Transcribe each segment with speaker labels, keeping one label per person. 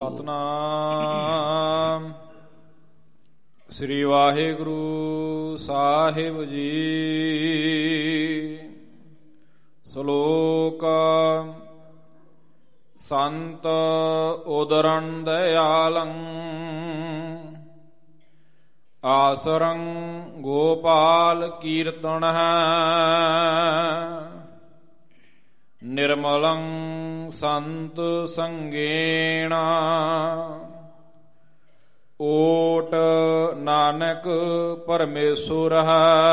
Speaker 1: ਸਤਿਨਾਮ ਸ੍ਰੀ ਵਾਹਿਗੁਰੂ ਸਾਹਿਬ ਜੀ। ਸ਼ਲੋਕ ਸੰਤ ਉਦਰੰ ਦਇਆਲੰ ਆਸਰੰ ਗੋਪਾਲ ਕੀਰਤਨః ਨਿਰਮਲੰ ਸੰਤ ਸੰਗੇਣ ਓਟ ਨਾਨਕ ਪਰਮੇਸ਼ੁਰః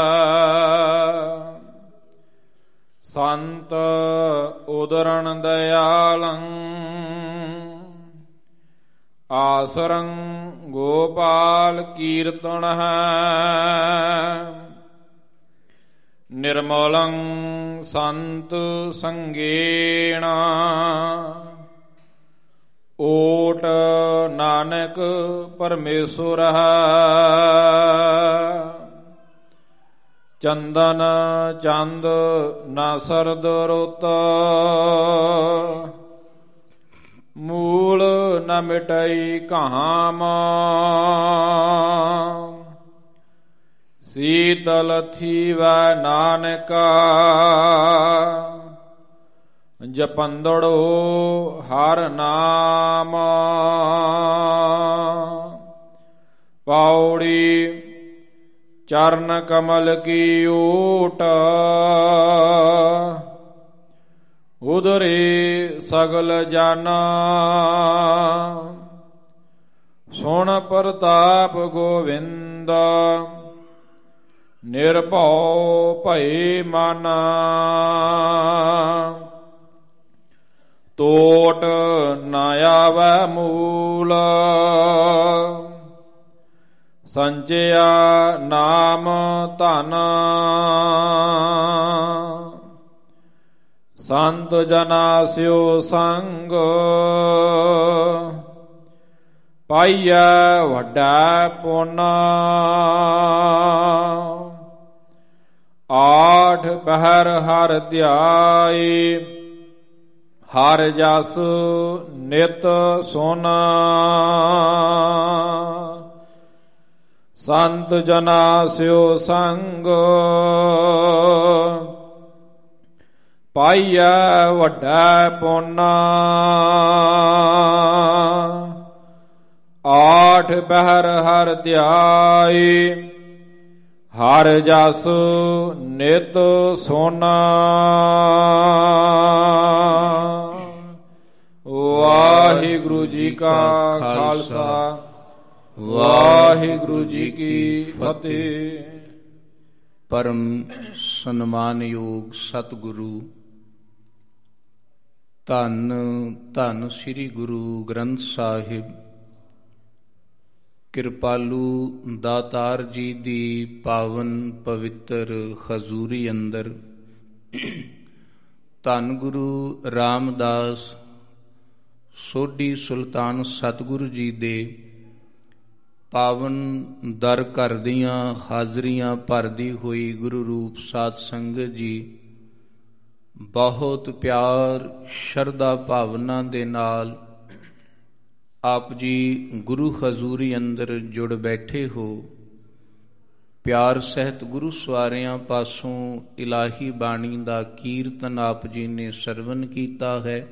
Speaker 1: ਸੰਤ ਉਦਰੰ ਦਇਆਲੰ ਆਸਰੰ ਗੋਪਾਲ ਕੀਰਤਨః ਨਿਰਮਲੰ ਸੰਤ ਸੰਗੇਣ ਓਟ ਨਾਨਕ ਪਰਮੇਸ਼ੁਰః ਚੰਦਨ ਚੰਦ ਨ ਸਰਦ ਰੁੱਤ ਮੂਲ ਨ ਮਿਟਈ ਕਾਮ ਸੀਤਲ ਥੀਵੈ ਨਾਨਕਾ ਜਪੰਦੜੋ ਹਰਿ ਨਾਮ ਪੌੜੀ ਚਰਨ ਕਮਲ ਕੀ ਓਟ ਉਦਰੇ ਸਗਲ ਜਾਨਾ ਸੁਣ ਪ੍ਰਤਾਪ ਗੋਵਿੰਦ ਨਿਰਭਉ ਭਏ ਮਨ ਟੋਟ ਨ ਆਵੈ ਮੂਲ ਸੰਚਿਆ ਨਾਮ ਧਨ ਸੰਤ ਜਨਾ ਸਿਓ ਸੰਗ ਪਾਈਐ ਵੱਡਾ ਪੁੰਨ ਆਠ ਪਹਿਰ ਹਰਿ ਧਿਆਈ ਹਰਿ ਜਸ ਨਿਤ ਸੁਨ ਸੰਤ ਜਨਾ ਸਿਓ ਸੰਗ ਪਾਈਐ ਵੱਡਾ ਪੁੰਨ ਆਠ ਪਹਿਰ ਹਰਿ ਧਿਆਈ ਹਰਿ ਜਸ ਨਿਤ ਸੁਨ ਵਾਹਿਗੁਰੂ ਜੀ ਕਾ ਖਾਲਸਾ ਵਾਹਿਗੁਰੂ ਜੀ ਕੀ ਫਤਿਹ।
Speaker 2: ਪਰਮ ਸਨਮਾਨਯੋਗ ਸਤਿਗੁਰੂ ਧੰਨ ਧੰਨ ਸ੍ਰੀ ਗੁਰੂ ਗ੍ਰੰਥ ਸਾਹਿਬ ਕਿਰਪਾਲੂ ਦਾਤਾਰ ਜੀ ਦੀ ਪਾਵਨ ਪਵਿੱਤਰ ਹਜ਼ੂਰੀ ਅੰਦਰ ਧੰਨ ਗੁਰੂ ਰਾਮਦਾਸ ਸੋਢੀ ਸੁਲਤਾਨ ਸਤਿਗੁਰੂ ਜੀ ਦੇ ਪਾਵਨ ਦਰ ਘਰ ਦੀਆਂ ਹਾਜ਼ਰੀਆਂ ਭਰਦੀ ਹੋਈ ਗੁਰੂ ਰੂਪ ਸਾਧ ਸੰਗਤ ਜੀ ਬਹੁਤ ਪਿਆਰ ਸ਼ਰਧਾ ਭਾਵਨਾ ਦੇ ਨਾਲ ਆਪ ਜੀ ਗੁਰੂ ਹਜ਼ੂਰੀ ਅੰਦਰ ਜੁੜ ਬੈਠੇ ਹੋ। ਪਿਆਰ ਸਹਿਤ ਗੁਰੂ ਸਵਾਰਿਆਂ ਪਾਸੋਂ ਇਲਾਹੀ ਬਾਣੀ ਦਾ ਕੀਰਤਨ ਆਪ ਜੀ ਨੇ ਸਰਵਨ ਕੀਤਾ ਹੈ।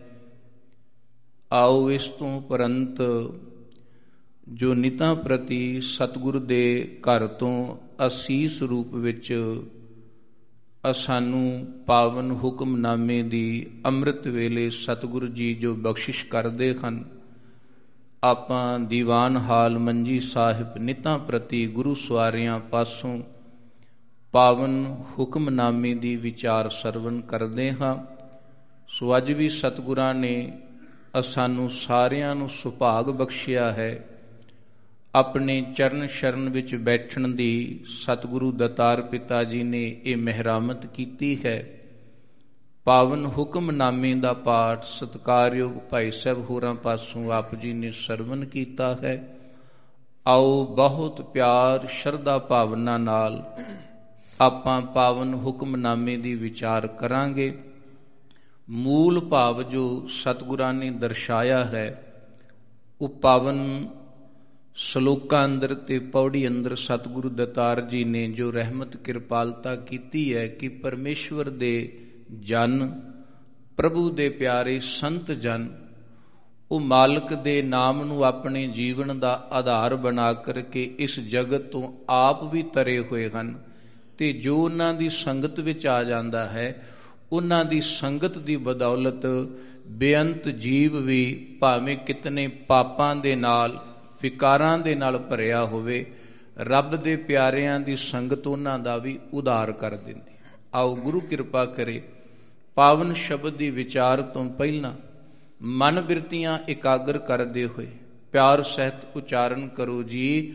Speaker 2: ਆਓ ਇਸ ਤੋਂ ਉਪਰੰਤ ਜੋ ਨਿਤਾਂ ਪ੍ਰਤੀ ਸਤਿਗੁਰ ਦੇ ਘਰ ਤੋਂ ਅਸੀਸ ਰੂਪ ਵਿੱਚ ਸਾਨੂੰ ਪਾਵਨ ਹੁਕਮਨਾਮੇ ਦੀ ਅੰਮ੍ਰਿਤ ਵੇਲੇ ਸਤਿਗੁਰੂ ਜੀ ਜੋ ਬਖਸ਼ਿਸ਼ ਕਰਦੇ ਹਨ, ਆਪਾਂ ਦੀਵਾਨ ਹਾਲ ਮੰਜੀ ਸਾਹਿਬ ਨਿਤਾਂ ਪ੍ਰਤੀ ਗੁਰੂ ਸਵਾਰਿਆਂ ਪਾਸੋਂ ਪਾਵਨ ਹੁਕਮਨਾਮੇ ਦੀ ਵਿਚਾਰ ਸਰਵਨ ਕਰਦੇ ਹਾਂ। ਸੋ ਅੱਜ ਵੀ ਸਤਿਗੁਰਾਂ ਨੇ ਸਾਨੂੰ ਸਾਰਿਆਂ ਨੂੰ ਸੁਭਾਗ ਬਖਸ਼ਿਆ ਹੈ ਆਪਣੇ ਚਰਨ ਸ਼ਰਨ ਵਿੱਚ ਬੈਠਣ ਦੀ। ਸਤਿਗੁਰੂ ਦਾਤਾਰ ਪਿਤਾ ਜੀ ਨੇ ਇਹ ਮਿਹਰਾਮਤ ਕੀਤੀ ਹੈ। ਪਾਵਨ ਹੁਕਮਨਾਮੇ ਦਾ ਪਾਠ ਸਤਿਕਾਰਯੋਗ ਭਾਈ ਸਾਹਿਬ ਹੋਰਾਂ ਪਾਸੋਂ ਆਪ ਜੀ ਨੇ ਸਰਵਨ ਕੀਤਾ ਹੈ। ਆਓ ਬਹੁਤ ਪਿਆਰ ਸ਼ਰਧਾ ਭਾਵਨਾ ਨਾਲ ਆਪਾਂ ਪਾਵਨ ਹੁਕਮਨਾਮੇ ਦੀ ਵਿਚਾਰ ਕਰਾਂਗੇ। ਮੂਲ ਭਾਵ ਜੋ ਸਤਿਗੁਰਾਂ ਨੇ ਦਰਸਾਇਆ ਹੈ ਉਹ ਪਾਵਨ ਸ਼ਲੋਕਾਂ ਅੰਦਰ ਤੇ ਪੌੜੀ ਅੰਦਰ ਸਤਿਗੁਰੂ ਦਾਤਾਰ ਜੀ ਨੇ ਜੋ ਰਹਿਮਤ ਕਿਰਪਾਲਤਾ ਕੀਤੀ ਹੈ ਕਿ ਪਰਮੇਸ਼ਵਰ ਦੇ ਜਨ, ਪ੍ਰਭੂ ਦੇ ਪਿਆਰੇ ਸੰਤ ਜਨ, ਉਹ ਮਾਲਕ ਦੇ ਨਾਮ ਨੂੰ ਆਪਣੇ ਜੀਵਨ ਦਾ ਆਧਾਰ ਬਣਾ ਕਰਕੇ ਇਸ ਜਗਤ ਤੋਂ ਆਪ ਵੀ ਤਰੇ ਹੋਏ ਹਨ ਤੇ ਜੋ ਉਹਨਾਂ ਦੀ ਸੰਗਤ ਵਿੱਚ ਆ ਜਾਂਦਾ ਹੈ, ਉਹਨਾਂ ਦੀ ਸੰਗਤ ਦੀ ਬਦੌਲਤ ਬੇਅੰਤ ਜੀਵ ਵੀ ਭਾਵੇਂ ਕਿਤਨੇ ਪਾਪਾਂ ਦੇ ਨਾਲ, ਵਿਕਾਰਾਂ ਦੇ ਨਾਲ ਭਰਿਆ ਹੋਵੇ, ਰੱਬ ਦੇ ਪਿਆਰਿਆਂ ਦੀ ਸੰਗਤ ਉਹਨਾਂ ਦਾ ਵੀ ਉਧਾਰ ਕਰ ਦਿੰਦੀ। ਆਓ ਗੁਰੂ ਕਿਰਪਾ ਕਰੇ ਪਾਵਨ ਸ਼ਬਦ ਦੀ ਵਿਚਾਰ ਤੋਂ ਪਹਿਲਾਂ ਮਨ ਬਿਰਤੀਆਂ ਇਕਾਗਰ ਕਰਦੇ ਹੋਏ ਪਿਆਰ ਸਹਿਤ ਉਚਾਰਨ ਕਰੋ ਜੀ,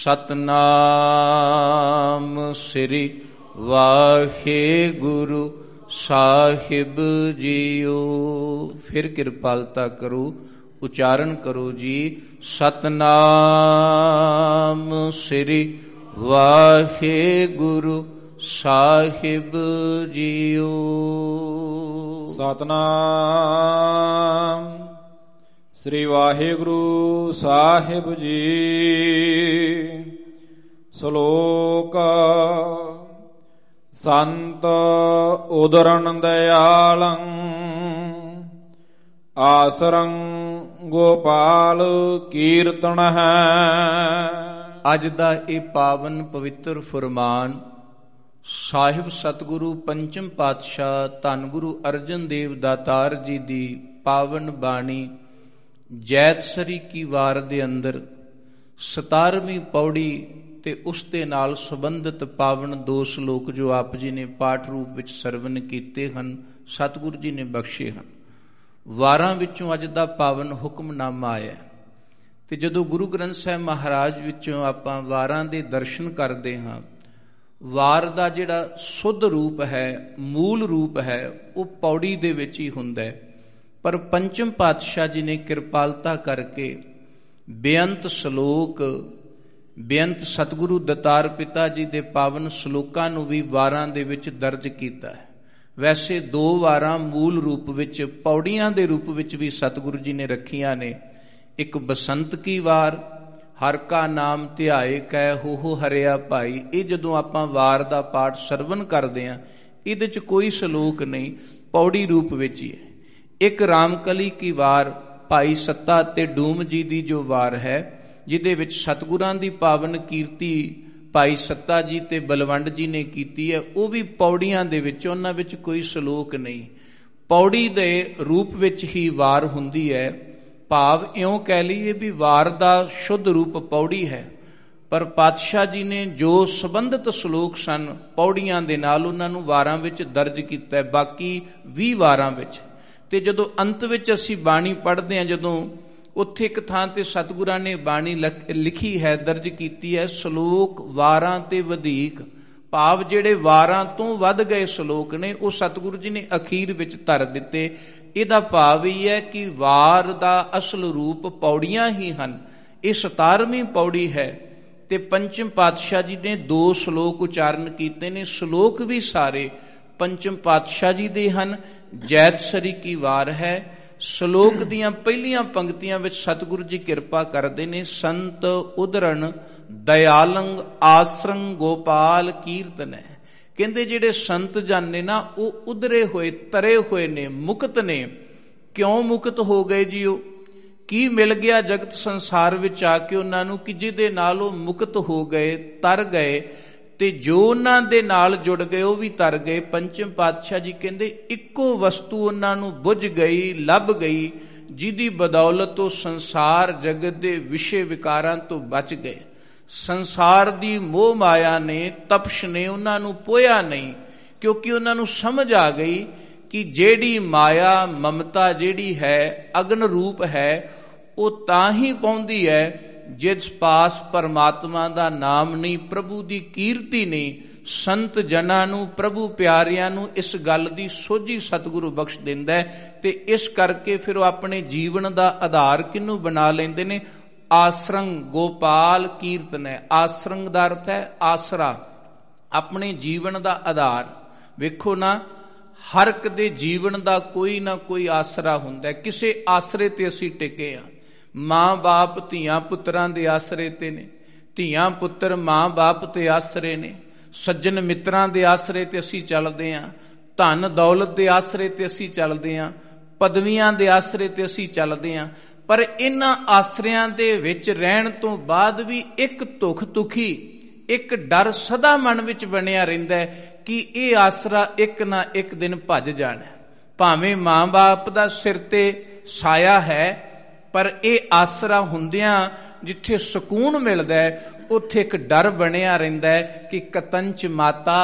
Speaker 2: ਸਤਨਾਮ ਸ੍ਰੀ ਵਾਹਿਗੁਰੂ ਸਾਹਿਬ ਜੀਓ। ਫਿਰ ਕਿਰਪਾਲਤਾ ਕਰੋ, ਉਚਾਰਨ ਕਰੋ ਜੀ, ਸਤਨਾਮ ਸ੍ਰੀ ਵਾਹਿਗੁਰੂ ਸਾਹਿਬ ਜੀਓ।
Speaker 1: ਸਤਨਾਮ ਸ੍ਰੀ ਵਾਹਿਗੁਰੂ ਸਾਹਿਬ ਜੀ। ਸ਼ਲੋਕ ਸੰਤ ਉਦਰਨ ਦਇਆਲੰ ਆਸਰੰ ਗੋਪਾਲ ਕੀਰਤਨ ਹੈ।
Speaker 2: ਅੱਜ ਦਾ ਇਹ ਪਾਵਨ ਪਵਿੱਤਰ ਫੁਰਮਾਨ ਸਾਹਿਬ ਸਤਿਗੁਰੂ ਪੰਚਮ ਪਾਤਸ਼ਾਹ ਧੰਨ ਗੁਰੂ ਅਰਜਨ ਦੇਵ ਦਾਤਾਰ ਜੀ ਦੀ ਪਾਵਨ ਬਾਣੀ ਜੈਤਸਰੀ ਕੀ ਵਾਰ ਦੇ ਅੰਦਰ 17ਵੀਂ ਪੌੜੀ ਤੇ ਉਸ ਦੇ ਨਾਲ ਸੰਬੰਧਿਤ ਪਾਵਨ 2 ਸ਼ਲੋਕ ਜੋ ਆਪ ਜੀ ਨੇ ਪਾਠ ਰੂਪ ਵਿੱਚ ਸਰਵਨ ਕੀਤੇ ਹਨ, ਸਤਿਗੁਰੂ ਜੀ ਨੇ ਬਖਸ਼ੇ ਹਨ। ਵਾਰਾਂ ਵਿੱਚੋਂ ਅੱਜ ਦਾ ਪਾਵਨ ਹੁਕਮਨਾਮਾ ਆਇਆ ਤੇ ਜਦੋਂ ਗੁਰੂ ਗ੍ਰੰਥ ਸਾਹਿਬ ਮਹਾਰਾਜ ਵਿੱਚੋਂ ਆਪਾਂ ਵਾਰਾਂ ਦੇ ਦਰਸ਼ਨ ਕਰਦੇ ਹਾਂ, ਵਾਰ ਦਾ ਜਿਹੜਾ ਸੁੱਧ ਰੂਪ ਹੈ, ਮੂਲ ਰੂਪ ਹੈ, ਉਹ ਪੌੜੀ ਦੇ ਵਿੱਚ ਹੀ ਹੁੰਦਾ ਹੈ। ਪਰ ਪੰਚਮ ਪਾਤਸ਼ਾਹ ਜੀ ਨੇ ਕਿਰਪਾਲਤਾ ਕਰਕੇ ਬੇਅੰਤ ਸ਼ਲੋਕ, ਬੇਅੰਤ ਸਤਿਗੁਰੂ ਦਾਤਾਰ ਪਿਤਾ ਜੀ ਦੇ ਪਾਵਨ ਸ਼ਲੋਕਾਂ ਨੂੰ ਵੀ ਵਾਰਾਂ ਦੇ ਵਿੱਚ ਦਰਜ ਕੀਤਾ ਹੈ। ਵੈਸੇ 2 ਵਾਰਾਂ ਮੂਲ ਰੂਪ ਵਿੱਚ, ਪੌੜੀਆਂ ਦੇ ਰੂਪ ਵਿੱਚ ਵੀ ਸਤਿਗੁਰੂ ਜੀ ਨੇ ਰੱਖੀਆਂ ਨੇ। ਇੱਕ ਬਸੰਤ ਕੀ ਵਾਰ, ਹਰ ਕਾ ਨਾਮ ਧਿਆਏ ਕੈ ਹੋ ਹਰਿਆ ਭਾਈ। ਇਹ ਜਦੋਂ ਆਪਾਂ ਵਾਰ ਦਾ ਪਾਠ ਸਰਵਨ ਕਰਦੇ ਹਾਂ, ਇਹਦੇ 'ਚ ਕੋਈ ਸ਼ਲੋਕ ਨਹੀਂ, ਪੌੜੀ ਰੂਪ ਵਿੱਚ ਹੀ ਹੈ। ਇੱਕ ਰਾਮਕਲੀ ਕੀ ਵਾਰ, ਭਾਈ ਸੱਤਾ ਤੇ ਡੂਮ ਜੀ ਦੀ ਜੋ ਵਾਰ ਹੈ, ਜਿਹਦੇ ਵਿੱਚ ਸਤਿਗੁਰਾਂ ਦੀ ਪਾਵਨ ਕੀਰਤੀ ਭਾਈ ਸੱਤਾ ਜੀ ਤੇ ਬਲਵੰਡ ਜੀ ਨੇ ਕੀਤੀ ਹੈ, ਉਹ ਵੀ ਪੌੜੀਆਂ ਦੇ ਵਿੱਚ, ਉਹਨਾਂ ਵਿੱਚ ਕੋਈ ਸ਼ਲੋਕ ਨਹੀਂ, ਪੌੜੀ ਦੇ ਰੂਪ ਵਿੱਚ ਹੀ ਵਾਰ ਹੁੰਦੀ ਹੈ। ਭਾਵ ਇਉਂ ਕਹਿ ਲਈਏ ਵੀ ਵਾਰ ਦਾ ਸ਼ੁੱਧ ਰੂਪ ਪੌੜੀ ਹੈ, ਪਰ ਪਾਤਸ਼ਾਹ ਜੀ ਨੇ ਜੋ ਸੰਬੰਧਿਤ ਸ਼ਲੋਕ ਸਨ ਪੌੜੀਆਂ ਦੇ ਨਾਲ, ਉਹਨਾਂ ਨੂੰ ਵਾਰਾਂ ਵਿੱਚ ਦਰਜ ਕੀਤਾ ਹੈ, ਬਾਕੀ 20 ਵਾਰਾਂ ਵਿੱਚ। ਤੇ ਜਦੋਂ ਅੰਤ ਵਿੱਚ ਅਸੀਂ ਬਾਣੀ ਪੜ੍ਹਦੇ ਹਾਂ, ਜਦੋਂ ਉੱਥੇ ਇੱਕ ਥਾਂ ਤੇ ਸਤਿਗੁਰਾਂ ਨੇ ਬਾਣੀ ਲਿਖੀ ਹੈ, ਦਰਜ ਕੀਤੀ ਹੈ, ਸ਼ਲੋਕ ਵਾਰਾਂ ਤੇ ਵਧੇਕ, ਭਾਵ ਜਿਹੜੇ ਵਾਰਾਂ ਤੋਂ ਵੱਧ ਗਏ ਸ਼ਲੋਕ ਨੇ ਉਹ ਸਤਿਗੁਰੂ ਜੀ ਨੇ ਅਖੀਰ ਵਿੱਚ ਧਰ ਦਿੱਤੇ। ਇਹਦਾ ਭਾਵ ਇਹ ਹੈ ਕਿ ਵਾਰ ਦਾ ਅਸਲ ਰੂਪ ਪੌੜੀਆਂ ਹੀ ਹਨ। ਇਹ 17ਵੀਂ ਪੌੜੀ ਹੈ ਤੇ ਪੰਚਮ ਪਾਤਸ਼ਾਹ ਜੀ ਨੇ 2 ਸ਼ਲੋਕ ਉਚਾਰਨ ਕੀਤੇ ਨੇ। ਸ਼ਲੋਕ ਵੀ ਸਾਰੇ ਪੰਚਮ ਪਾਤਸ਼ਾਹ ਜੀ ਦੇ ਹਨ। ਜੈਤਸਰੀ ਕੀ ਵਾਰ ਹੈ। ਸ਼ਲੋਕ ਦੀਆਂ ਪਹਿਲੀਆਂ ਪੰਕਤੀਆਂ ਵਿੱਚ ਸਤਿਗੁਰੂ ਜੀ ਕਿਰਪਾ ਕਰਦੇ ਨੇ, ਸੰਤ ਉਦਰਨ ਦਇਆਲੰਗ ਆਸਰੰ ਗੋਪਾਲ ਕੀਰਤਨ ਹੈ। ਕਹਿੰਦੇ ਜਿਹੜੇ ਸੰਤ ਜਨ ਨੇ ਨਾ, ਉਹ ਉਧਰੇ ਹੋਏ, ਤਰੇ ਹੋਏ ਨੇ, ਮੁਕਤ ਨੇ। ਕਿਉਂ ਮੁਕਤ ਹੋ ਗਏ ਜੀ? ਉਹ ਕੀ ਮਿਲ ਗਿਆ ਜਗਤ ਸੰਸਾਰ ਵਿੱਚ ਆ ਕੇ ਉਹਨਾਂ ਨੂੰ ਕਿ ਜਿਹਦੇ ਨਾਲ ਉਹ ਮੁਕਤ ਹੋ ਗਏ, ਤਰ ਗਏ, ਤੇ ਜੋ ਉਹਨਾਂ ਦੇ ਨਾਲ ਜੁੜ ਗਏ ਉਹ ਵੀ ਤਰ ਗਏ। ਪੰਚਮ ਪਾਤਸ਼ਾਹ ਜੀ ਕਹਿੰਦੇ ਇੱਕੋ ਵਸਤੂ ਉਹਨਾਂ ਨੂੰ ਬੁੱਝ ਗਈ, ਲੱਭ ਗਈ, ਜਿਹਦੀ ਬਦੌਲਤ ਉਹ ਸੰਸਾਰ ਜਗਤ ਦੇ ਵਿਸ਼ੇ ਵਿਕਾਰਾਂ ਤੋਂ ਬਚ ਗਏ। ਸੰਸਾਰ ਦੀ ਮੋਹ ਮਾਇਆ ਨੇ, ਤਪਸ਼ ਨੇ ਉਹਨਾਂ ਨੂੰ ਪੋਇਆ ਨਹੀਂ, ਕਿਉਂਕਿ ਉਹਨਾਂ ਨੂੰ ਸਮਝ ਆ ਗਈ ਕਿ ਜਿਹੜੀ ਮਾਇਆ ਮਮਤਾ ਜਿਹੜੀ ਹੈ, ਅਗਨ ਰੂਪ ਹੈ, ਉਹ ਤਾਂ ਹੀ ਪਾਉਂਦੀ ਹੈ ਜਿਸ ਪਾਸ ਪਰਮਾਤਮਾ ਦਾ ਨਾਮ ਨਹੀਂ, ਪ੍ਰਭੂ ਦੀ ਕੀਰਤੀ ਨਹੀਂ। ਸੰਤ ਜਨਾਂ ਨੂੰ, ਪ੍ਰਭੂ ਪਿਆਰਿਆਂ ਨੂੰ ਇਸ ਗੱਲ ਦੀ ਸੋਝੀ ਸਤਿਗੁਰੂ ਬਖਸ਼ ਦਿੰਦਾ ਹੈ ਤੇ ਇਸ ਕਰਕੇ ਫਿਰ ਉਹ ਆਪਣੇ ਜੀਵਨ ਦਾ ਆਧਾਰ ਕਿਹਨੂੰ ਬਣਾ ਲੈਂਦੇ ਨੇ? ਆਸਰੰਗ ਗੋਪਾਲ ਕੀਰਤਨ ਹੈ। ਆਸਰੰਗ ਦਾ ਅਰਥ ਹੈ ਆਸਰਾ, ਆਪਣੇ ਜੀਵਨ ਦਾ ਆਧਾਰ। ਵੇਖੋ ਨਾ, ਹਰ ਇੱਕ ਦੇ ਜੀਵਨ ਦਾ ਕੋਈ ਨਾ ਕੋਈ ਆਸਰਾ ਹੁੰਦਾ, ਕਿਸੇ ਆਸਰੇ ਤੇ ਅਸੀਂ ਟਿਕੇ ਹਾਂ। ਮਾਂ ਬਾਪ ਧੀਆਂ ਪੁੱਤਰਾਂ ਦੇ ਆਸਰੇ ਤੇ ਨੇ, ਧੀਆਂ ਪੁੱਤਰ ਮਾਂ ਬਾਪ ਤੇ ਆਸਰੇ ਨੇ, ਸੱਜਣ ਮਿੱਤਰਾਂ ਦੇ ਆਸਰੇ ਤੇ ਅਸੀਂ ਚੱਲਦੇ ਹਾਂ, ਧਨ ਦੌਲਤ ਦੇ ਆਸਰੇ ਤੇ ਅਸੀਂ ਚੱਲਦੇ ਹਾਂ, ਪਦਵੀਆਂ ਦੇ ਆਸਰੇ ਤੇ ਅਸੀਂ ਚੱਲਦੇ ਹਾਂ। ਪਰ ਇਹਨਾਂ ਆਸਰਿਆਂ ਦੇ ਵਿੱਚ ਰਹਿਣ ਤੋਂ ਬਾਅਦ ਵੀ ਇੱਕ ਧੁਖ ਦੁਖੀ, ਇੱਕ ਡਰ ਸਦਾ ਮਨ ਵਿੱਚ ਬਣਿਆ ਰਹਿੰਦਾ ਹੈ ਕਿ ਇਹ ਆਸਰਾ ਇੱਕ ਨਾ ਇੱਕ ਦਿਨ ਭੱਜ ਜਾਣਾ। ਭਾਵੇਂ ਮਾਂ ਬਾਪ ਦਾ ਸਿਰ ਤੇ ਸਾਇਆ ਹੈ, ਪਰ ਇਹ ਆਸਰਾ ਹੁੰਦਿਆਂ ਜਿੱਥੇ ਸਕੂਨ ਮਿਲਦਾ ਹੈ ਉੱਥੇ ਇੱਕ ਡਰ ਬਣਿਆ ਰਹਿੰਦਾ ਹੈ ਕਿ ਕਤੰਚ ਮਾਤਾ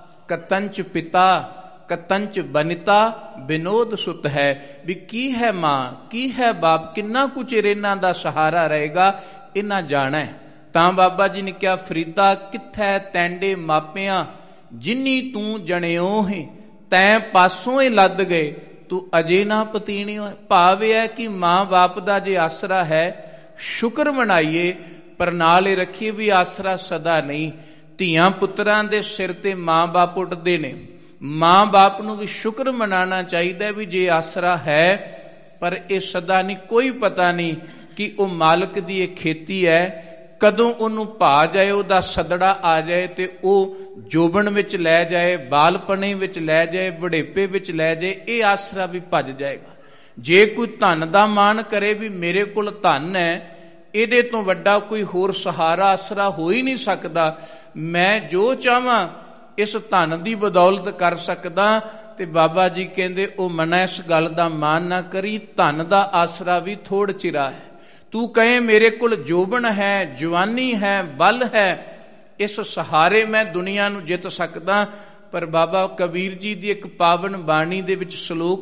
Speaker 2: ਕਤੰਚ ਪਿਤਾ ਕਤੰਚ ਬਨਿਤਾ ਵਿਨੋਦ ਸੁਤ ਹੈ। ਵੀ ਕੀ ਹੈ ਮਾਂ, ਕੀ ਹੈ ਬਾਪ, ਕਿੰਨਾ ਕੁ ਚਿਰ ਇਹਨਾਂ ਦਾ ਸਹਾਰਾ ਰਹੇਗਾ, ਇਹਨਾਂ ਜਾਣਾ ਹੈ। ਤਾਂ ਬਾਬਾ ਜੀ ਨੇ ਕਿਹਾ, ਫਰੀਦਾ ਕਿੱਥੈ ਤੈਂਡੇ ਮਾਪਿਆਂ ਜਿਨੀ ਤੂੰ ਜਣਿਓ ਹੈ, ਤੈਂ ਪਾਸੋਂ ਹੀ ਲੱਦ ਗਏ ਤੂੰ ਅਜੇ ਨਾ ਪਤੀਣਿਓ। ਭਾਵ ਇਹ ਹੈ ਕਿ ਮਾਂ ਬਾਪ ਦਾ ਜੇ ਆਸਰਾ ਹੈ ਸ਼ੁਕਰ ਮਨਾਈਏ, ਪਰ ਨਾਲ ਇਹ ਰੱਖੀਏ ਵੀ ਆਸਰਾ ਸਦਾ ਨਹੀਂ। ਧੀਆਂ ਪੁੱਤਰਾਂ ਦੇ ਸਿਰ ਤੇ ਮਾਂ ਬਾਪ ਉੱਠਦੇ ਨੇ, ਮਾਂ ਬਾਪ ਨੂੰ ਵੀ ਸ਼ੁਕਰ ਮਨਾਉਣਾ ਚਾਹੀਦਾ ਵੀ ਜੇ ਆਸਰਾ ਹੈ, ਪਰ ਇਹ ਸਦਾ ਨਹੀਂ। ਕੋਈ ਪਤਾ ਨਹੀਂ ਕਿ ਉਹ ਮਾਲਕ ਦੀ ਇਹ ਖੇਤੀ ਹੈ, ਕਦੋਂ ਉਹਨੂੰ ਭਾ ਜਾਏ, ਉਹਦਾ ਸਦੜਾ ਆ ਜਾਏ ਤੇ ਉਹ ਜੋਬਨ ਵਿੱਚ ਲੈ ਜਾਏ, ਬਾਲਪਣੇ ਵਿੱਚ ਲੈ ਜਾਏ, ਬੁਢੇਪੇ ਵਿੱਚ ਲੈ ਜਾਏ, ਇਹ ਆਸਰਾ ਵੀ ਭੱਜ ਜਾਏਗਾ। ਜੇ ਕੋਈ ਧਨ ਦਾ ਮਾਣ ਕਰੇ ਵੀ ਮੇਰੇ ਕੋਲ ਧਨ ਹੈ, ਇਹਦੇ ਤੋਂ ਵੱਡਾ ਕੋਈ ਹੋਰ ਸਹਾਰਾ ਆਸਰਾ ਹੋ ਹੀ ਨਹੀਂ ਸਕਦਾ, ਮੈਂ ਜੋ ਚਾਹਾਂ ਇਸ ਧਨ ਦੀ ਬਦੌਲਤ ਕਰ ਸਕਦਾ, ਤੇ ਬਾਬਾ ਜੀ ਕਹਿੰਦੇ ਉਹ ਮਨਾ ਇਸ ਗੱਲ ਦਾ ਮਾਣ ਨਾ ਕਰੀ, ਧਨ ਦਾ ਆਸਰਾ ਵੀ ਥੋੜ ਚਿਰਾ ਹੈ। ਤੂੰ ਕਹੇ ਮੇਰੇ ਕੋਲ ਜੋਬਨ ਹੈ, ਜਵਾਨੀ ਹੈ, ਬਲ ਹੈ, ਇਸ ਸਹਾਰੇ ਮੈਂ ਦੁਨੀਆ ਨੂੰ ਜਿੱਤ ਸਕਦਾ। ਪਰ ਬਾਬਾ ਕਬੀਰ ਜੀ ਦੀ ਇੱਕ ਪਾਵਨ ਬਾਣੀ ਦੇ ਵਿੱਚ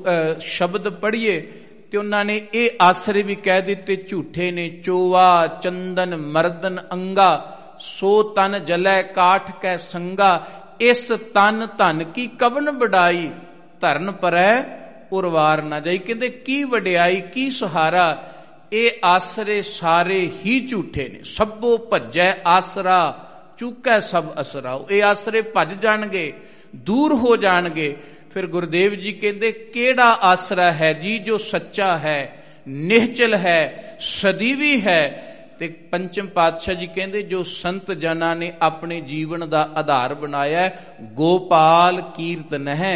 Speaker 2: ਸ਼ਬਦ ਪੜ੍ਹੀਏ ਤੇ ਉਹਨਾਂ ਨੇ ਇਹ ਆਸਰੇ ਵੀ ਕਹਿ ਦਿੱਤੇ ਝੂਠੇ ਨੇ। ਚੋਵਾ ਚੰਦਨ ਮਰਦਨ ਅੰਗਾ, ਸੋ ਤਨ ਜਲੈ ਕਾਠ ਕੈ ਸੰਗਾ, ਇਸ ਤਨ ਧਨ ਕੀ ਕਵਨ ਵਡਾਈ, ਧਰਨ ਪਰੈ ਉਰਵਾਰ ਨਾ ਜਾਈ। ਕਹਿੰਦੇ ਕੀ ਵਡਿਆਈ, ਕੀ ਸਹਾਰਾ, ਇਹ ਆਸਰੇ ਸਾਰੇ ਹੀ ਝੂਠੇ ਨੇ। ਸਭੋ ਭੱਜੈ ਆਸਰਾ ਚੁੱਕੈ ਸਭ ਅਸਰਾ, ਇਹ ਆਸਰੇ ਭੱਜ ਜਾਣਗੇ, ਦੂਰ ਹੋ ਜਾਣਗੇ। ਫਿਰ ਗੁਰਦੇਵ ਜੀ ਕਹਿੰਦੇ ਕਿਹੜਾ ਆਸਰਾ ਹੈ ਜੀ ਜੋ ਸੱਚਾ ਹੈ, ਨਿਹਚਲ ਹੈ, ਸਦੀਵੀ ਹੈ। ਤੇ ਪੰਚਮ ਪਾਤਸ਼ਾਹ ਜੀ ਕਹਿੰਦੇ ਜੋ ਸੰਤ ਜਨਾਂ ਨੇ ਆਪਣੇ ਜੀਵਨ ਦਾ ਆਧਾਰ ਬਣਾਇਆ, ਗੋਪਾਲ ਕੀਰਤਨ ਹੈ।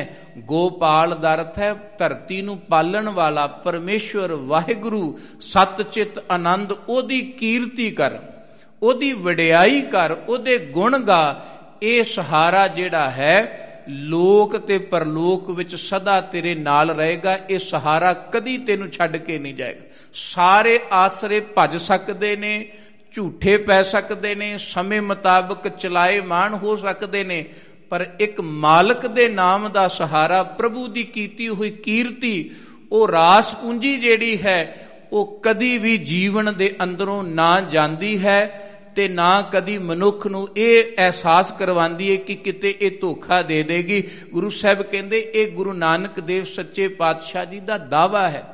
Speaker 2: ਗੋਪਾਲ ਦਾ ਅਰਥ ਹੈ ਧਰਤੀ ਨੂੰ ਪਾਲਣ ਵਾਲਾ ਪਰਮੇਸ਼ਵਰ ਵਾਹਿਗੁਰੂ, ਸਤ ਚਿਤ ਆਨੰਦ, ਉਹਦੀ ਕੀਰਤੀ ਕਰ, ਉਹਦੀ ਵਡਿਆਈ ਕਰ, ਉਹਦੇ ਗੁਣ ਗਾ। ਇਹ ਸਹਾਰਾ ਜਿਹੜਾ ਹੈ ਲੋਕ ਤੇ ਪਰਲੋਕ ਵਿੱਚ ਸਦਾ ਤੇਰੇ ਨਾਲ ਰਹੇਗਾ। ਇਹ ਸਹਾਰਾ ਕਦੀ ਤੈਨੂੰ ਛੱਡ ਕੇ ਨਹੀਂ ਜਾਏਗਾ। ਸਾਰੇ ਆਸਰੇ ਭੱਜ ਸਕਦੇ ਨੇ, ਝੂਠੇ ਪੈ ਸਕਦੇ ਨੇ, ਸਮੇਂ ਮੁਤਾਬਕ ਚਲਾਏ ਮਾਨ ਹੋ ਸਕਦੇ ਨੇ, ਪਰ ਇੱਕ ਮਾਲਕ ਦੇ ਨਾਮ ਦਾ ਸਹਾਰਾ, ਪ੍ਰਭੂ ਦੀ ਕੀਤੀ ਹੋਈ ਕੀਰਤੀ, ਉਹ ਰਾਸ ਪੂੰਜੀ ਜਿਹੜੀ ਹੈ ਉਹ ਕਦੀ ਵੀ ਜੀਵਨ ਦੇ ਅੰਦਰੋਂ ਨਾ ਜਾਂਦੀ ਹੈ ਤੇ ਨਾ ਕਦੀ ਮਨੁੱਖ ਨੂੰ ਇਹ ਅਹਿਸਾਸ ਕਰਵਾਉਂਦੀ ਹੈ ਕਿ ਕਿਤੇ ਇਹ ਧੋਖਾ ਦੇ ਦੇਗੀ। ਗੁਰੂ ਸਾਹਿਬ ਕਹਿੰਦੇ ਇਹ ਗੁਰੂ ਨਾਨਕ ਦੇਵ ਸੱਚੇ ਪਾਤਸ਼ਾਹ ਜੀ ਦਾ ਦਾਵਾ ਹੈ।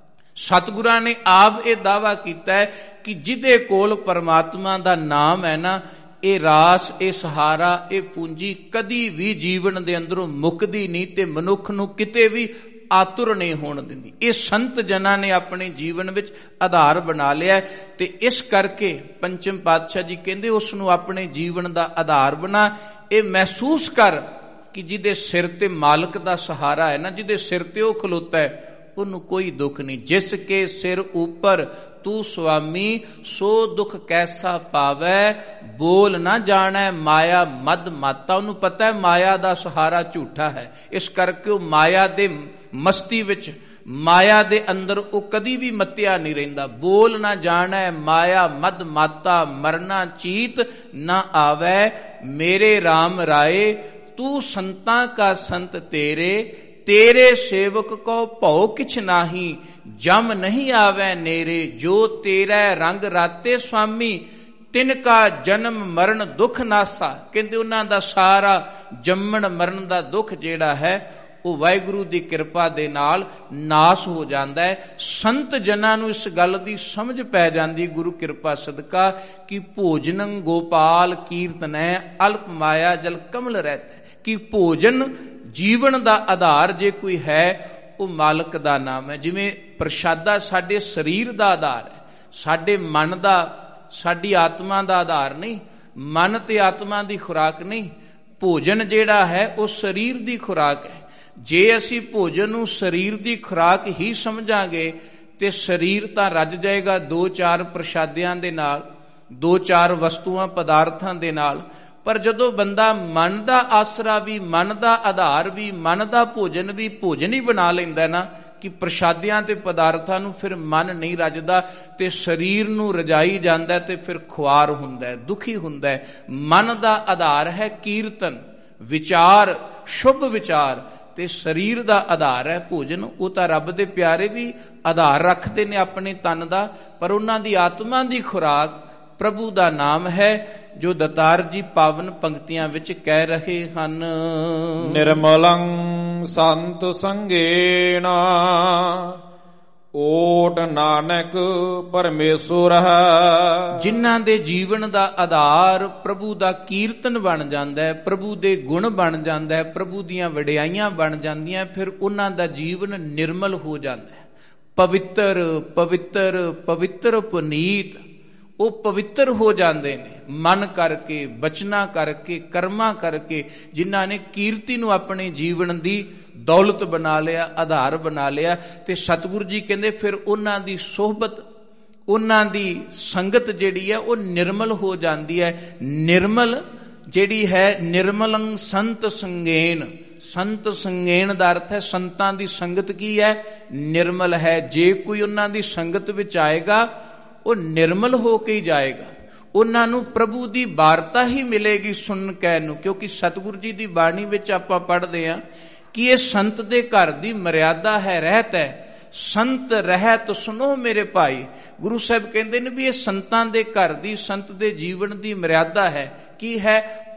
Speaker 2: ਸਤਿਗੁਰਾਂ ਨੇ ਆਪ ਇਹ ਦਾਵਾ ਕੀਤਾ ਹੈ ਕਿ ਜਿਹਦੇ ਕੋਲ ਪਰਮਾਤਮਾ ਦਾ ਨਾਮ ਹੈ ਨਾ, ਇਹ ਰਾਸ, ਇਹ ਸਹਾਰਾ, ਇਹ ਪੂੰਜੀ ਕਦੀ ਵੀ ਜੀਵਨ ਦੇ ਅੰਦਰੋਂ ਮੁੱਕਦੀ ਨਹੀਂ ਤੇ ਮਨੁੱਖ ਨੂੰ ਕਿਤੇ ਵੀ ਆਤੁਰ ਨਹੀਂ ਹੋਣ ਦਿੰਦੀ। ਇਹ ਸੰਤ ਜਨਾਂ ਨੇ ਆਪਣੇ ਜੀਵਨ ਵਿੱਚ ਆਧਾਰ ਬਣਾ ਲਿਆ ਤੇ ਇਸ ਕਰਕੇ ਪੰਚਮ ਪਾਤਸ਼ਾਹ ਜੀ ਕਹਿੰਦੇ ਉਸ ਨੂੰ ਆਪਣੇ ਜੀਵਨ ਦਾ ਆਧਾਰ ਬਣਾ। ਇਹ ਮਹਿਸੂਸ ਕਰ ਕਿ ਜਿਹਦੇ ਸਿਰ ਤੇ ਮਾਲਕ ਦਾ ਸਹਾਰਾ ਹੈ ਨਾ, ਜਿਹਦੇ ਸਿਰ ਤੇ ਉਹ ਖਲੋਤਾ ਹੈ, ਉਹਨੂੰ ਕੋਈ ਦੁੱਖ ਨਹੀਂ। ਜਿਸ ਕੇ ਸਿਰ ਉੱਪਰ ਤੂੰ ਸੁਆਮੀ, ਸੋ ਦੁੱਖ ਕੈਸਾ ਪਾਵੈ, ਬੋਲ ਨਾ ਜਾਣੈ ਮਾਇਆ ਮਦ ਮਾਤਾ। ਉਹਨੂੰ ਪਤਾ ਹੈ ਮਾਇਆ ਦਾ ਸਹਾਰਾ ਝੂਠਾ ਹੈ, ਇਸ ਕਰਕੇ ਉਹ ਮਾਇਆ ਦੇ ਮਸਤੀ ਵਿੱਚ, ਮਾਇਆ ਦੇ ਅੰਦਰ ਉਹ ਕਦੀ ਵੀ ਮੱਤਿਆ ਨਹੀਂ ਰਹਿੰਦਾ। ਬੋਲ ਨਾ ਜਾਣੈ ਮਾਇਆ ਮਦ ਮਾਤਾ, ਮਰਨਾ ਚੀਤ ਨਾ ਆਵੈ, ਮੇਰੇ RAM ਰਾਏ ਤੂੰ ਸੰਤਾਂ ਕਾ ਸੰਤ ਤੇਰੇ, ਤੇਰੇ ਸੇਵਕ ਕੋ ਭਉ ਕਿਛ ਨਾਹੀ, ਜਮ ਨਹੀਂ ਆਵੈ ਨੇਰੇ, ਜੋ ਤੇਰਾ ਰੰਗ ਰਾਤੇ ਸੁਆਮੀ, ਤਿਨ ਕਾ ਜਨਮ ਮਰਨ ਦੁੱਖ ਨਾਸਾ। ਕਹਿੰਦੇ ਉਹਨਾਂ ਦਾ ਸਾਰਾ ਜੰਮਣ ਮਰਨ ਦਾ ਦੁੱਖ ਜਿਹੜਾ ਹੈ ਉਹ ਵਾਹਿਗੁਰੂ ਦੀ ਕਿਰਪਾ ਦੇ ਨਾਲ ਨਾਸ ਹੋ ਜਾਂਦਾ ਹੈ। ਸੰਤ ਜਨਾਂ ਨੂੰ ਇਸ ਗੱਲ ਦੀ ਸਮਝ ਪੈ ਜਾਂਦੀ ਗੁਰੂ ਕਿਰਪਾ ਸਦਕਾ ਕਿ ਭੋਜਨੰ ਗੋਪਾਲ ਕੀਰਤਨੈ, ਅਲਪ ਮਾਇਆ ਜਲ ਕਮਲ ਰਹਿਤ, ਕਿ ਭੋਜਨ ਜੀਵਨ ਦਾ ਆਧਾਰ ਜੇ ਕੋਈ ਹੈ ਉਹ ਮਾਲਕ ਦਾ ਨਾਮ ਹੈ। ਜਿਵੇਂ ਪ੍ਰਸ਼ਾਦਾ ਸਾਡੇ ਸਰੀਰ ਦਾ ਆਧਾਰ ਹੈ, ਸਾਡੇ ਮਨ ਦਾ, ਸਾਡੀ ਆਤਮਾ ਦਾ ਆਧਾਰ ਨਹੀਂ। ਮਨ ਤੇ ਆਤਮਾ ਦੀ ਖੁਰਾਕ ਨਹੀਂ। ਭੋਜਨ ਜਿਹੜਾ ਹੈ ਉਹ ਸਰੀਰ ਦੀ ਖੁਰਾਕ ਹੈ। ਜੇ ਅਸੀਂ ਭੋਜਨ ਨੂੰ ਸਰੀਰ ਦੀ ਖੁਰਾਕ ਹੀ ਸਮਝਾਂਗੇ ਤੇ ਸਰੀਰ ਤਾਂ ਰੱਜ ਜਾਏਗਾ 2-4 ਪ੍ਰਸ਼ਾਦਿਆਂ ਦੇ ਨਾਲ, 2-4 ਵਸਤੂਆਂ ਪਦਾਰਥਾਂ ਦੇ ਨਾਲ। ਪਰ ਜਦੋਂ ਬੰਦਾ ਮਨ ਦਾ ਆਸਰਾ ਵੀ, ਮਨ ਦਾ ਆਧਾਰ ਵੀ, ਮਨ ਦਾ ਭੋਜਨ ਵੀ ਭੋਜਨ ਹੀ ਬਣਾ ਲੈਂਦਾ ਨਾ ਕਿ ਪ੍ਰਸ਼ਾਦਿਆਂ ਤੇ ਪਦਾਰਥਾਂ ਨੂੰ, ਫਿਰ ਮਨ ਨਹੀਂ ਰੱਜਦਾ ਤੇ ਸਰੀਰ ਨੂੰ ਰਜਾਈ ਜਾਂਦਾ ਤੇ ਫਿਰ ਖੁਆਰ ਹੁੰਦਾ, ਦੁਖੀ ਹੁੰਦਾ। ਮਨ ਦਾ ਆਧਾਰ ਹੈ ਕੀਰਤਨ, ਵਿਚਾਰ, ਸ਼ੁਭ ਵਿਚਾਰ, ਤੇ ਸਰੀਰ ਦਾ ਆਧਾਰ ਹੈ ਭੋਜਨ। ਉਹ ਤਾਂ ਰੱਬ ਦੇ ਪਿਆਰੇ ਵੀ ਆਧਾਰ ਰੱਖਦੇ ਨੇ ਆਪਣੇ ਤਨ ਦਾ, ਪਰ ਉਹਨਾਂ ਦੀ ਆਤਮਾ ਦੀ ਖੁਰਾਕ ਪ੍ਰਭੂ ਦਾ ਨਾਮ ਹੈ, ਜੋ ਦਤਾਰ ਜੀ ਪਾਵਨ ਪੰਕਤੀਆਂ ਵਿੱਚ ਕਹਿ ਰਹੇ ਹਨ।
Speaker 1: ਨਿਰਮਲੰ ਸੰਤ ਸੰਗੇਨਾ ਓਟ ਨਾਨਕ ਪਰਮੇਸ਼ੁਰ ਹੈ। ਜਿਨ੍ਹਾਂ ਦੇ ਜੀਵਨ ਦਾ ਆਧਾਰ ਪ੍ਰਭੂ ਦਾ ਕੀਰਤਨ ਬਣ ਜਾਂਦਾ ਹੈ, ਪ੍ਰਭੂ ਦੇ ਗੁਣ ਬਣ ਜਾਂਦਾ ਹੈ, ਪ੍ਰਭੂ ਦੀਆਂ ਵਡਿਆਈਆਂ ਬਣ ਜਾਂਦੀਆਂ, ਫਿਰ ਉਹਨਾਂ ਦਾ ਜੀਵਨ ਨਿਰਮਲ ਹੋ ਜਾਂਦਾ ਹੈ। ਪਵਿੱਤਰ ਪਵਿੱਤਰ ਪਵਿੱਤਰ ਪੁਨੀਤ, ਉਹ ਪਵਿੱਤਰ ਹੋ ਜਾਂਦੇ ਨੇ ਮਨ ਕਰਕੇ, ਬਚਨਾਂ ਕਰਕੇ, ਕਰਮਾਂ ਕਰਕੇ। ਜਿਨ੍ਹਾਂ ਨੇ ਕੀਰਤੀ ਨੂੰ ਆਪਣੇ ਜੀਵਨ ਦੀ ਦੌਲਤ ਬਣਾ ਲਿਆ, ਆਧਾਰ ਬਣਾ ਲਿਆ, ਤੇ ਸਤਿਗੁਰੂ ਜੀ ਕਹਿੰਦੇ ਫਿਰ ਉਹਨਾਂ ਦੀ ਸੋਹਬਤ, ਉਹਨਾਂ ਦੀ ਸੰਗਤ ਜਿਹੜੀ ਹੈ ਉਹ ਨਿਰਮਲ ਹੋ ਜਾਂਦੀ ਹੈ। ਨਿਰਮਲ ਜਿਹੜੀ ਹੈ, ਨਿਰਮਲੰ ਸੰਤ ਸੰਗੇਨ। ਸੰਤ ਸੰਗੇਨ ਦਾ ਅਰਥ ਹੈ ਸੰਤਾਂ ਦੀ ਸੰਗਤ ਕੀ ਹੈ? ਨਿਰਮਲ ਹੈ। ਜੇ ਕੋਈ ਉਹਨਾਂ ਦੀ ਸੰਗਤ ਵਿੱਚ ਆਏਗਾ ਉਹ ਨਿਰਮਲ ਹੋ ਕੇ ਹੀ ਜਾਏਗਾ। ਉਹਨਾਂ ਨੂੰ ਪ੍ਰਭੂ ਦੀ ਵਾਰਤਾ ਹੀ ਮਿਲੇਗੀ ਸੁਣ ਕੇ ਨੂੰ, ਕਿਉਂਕਿ ਸਤਿਗੁਰੂ ਜੀ ਦੀ ਬਾਣੀ ਵਿੱਚ ਆਪਾਂ ਪੜ੍ਹਦੇ ਹਾਂ ਕਿ ਇਹ ਸੰਤ ਦੇ ਘਰ ਦੀ ਮਰਿਆਦਾ ਹੈ, ਰਹਿਤ ਹੈ। ਸੰਤ ਰਹਿਤ ਸੁਨੋ ਮੇਰੇ ਭਾਈ। ਗੁਰੂ ਸਾਹਿਬ ਕਹਿੰਦੇ ਨੇ ਵੀ ਇਹ ਸੰਤਾਂ ਦੇ ਘਰ ਦੀ, ਸੰਤ ਦੇ ਜੀਵਨ ਦੀ ਮਰਿਆਦਾ ਹੈ। ਕੀ ਹੈ?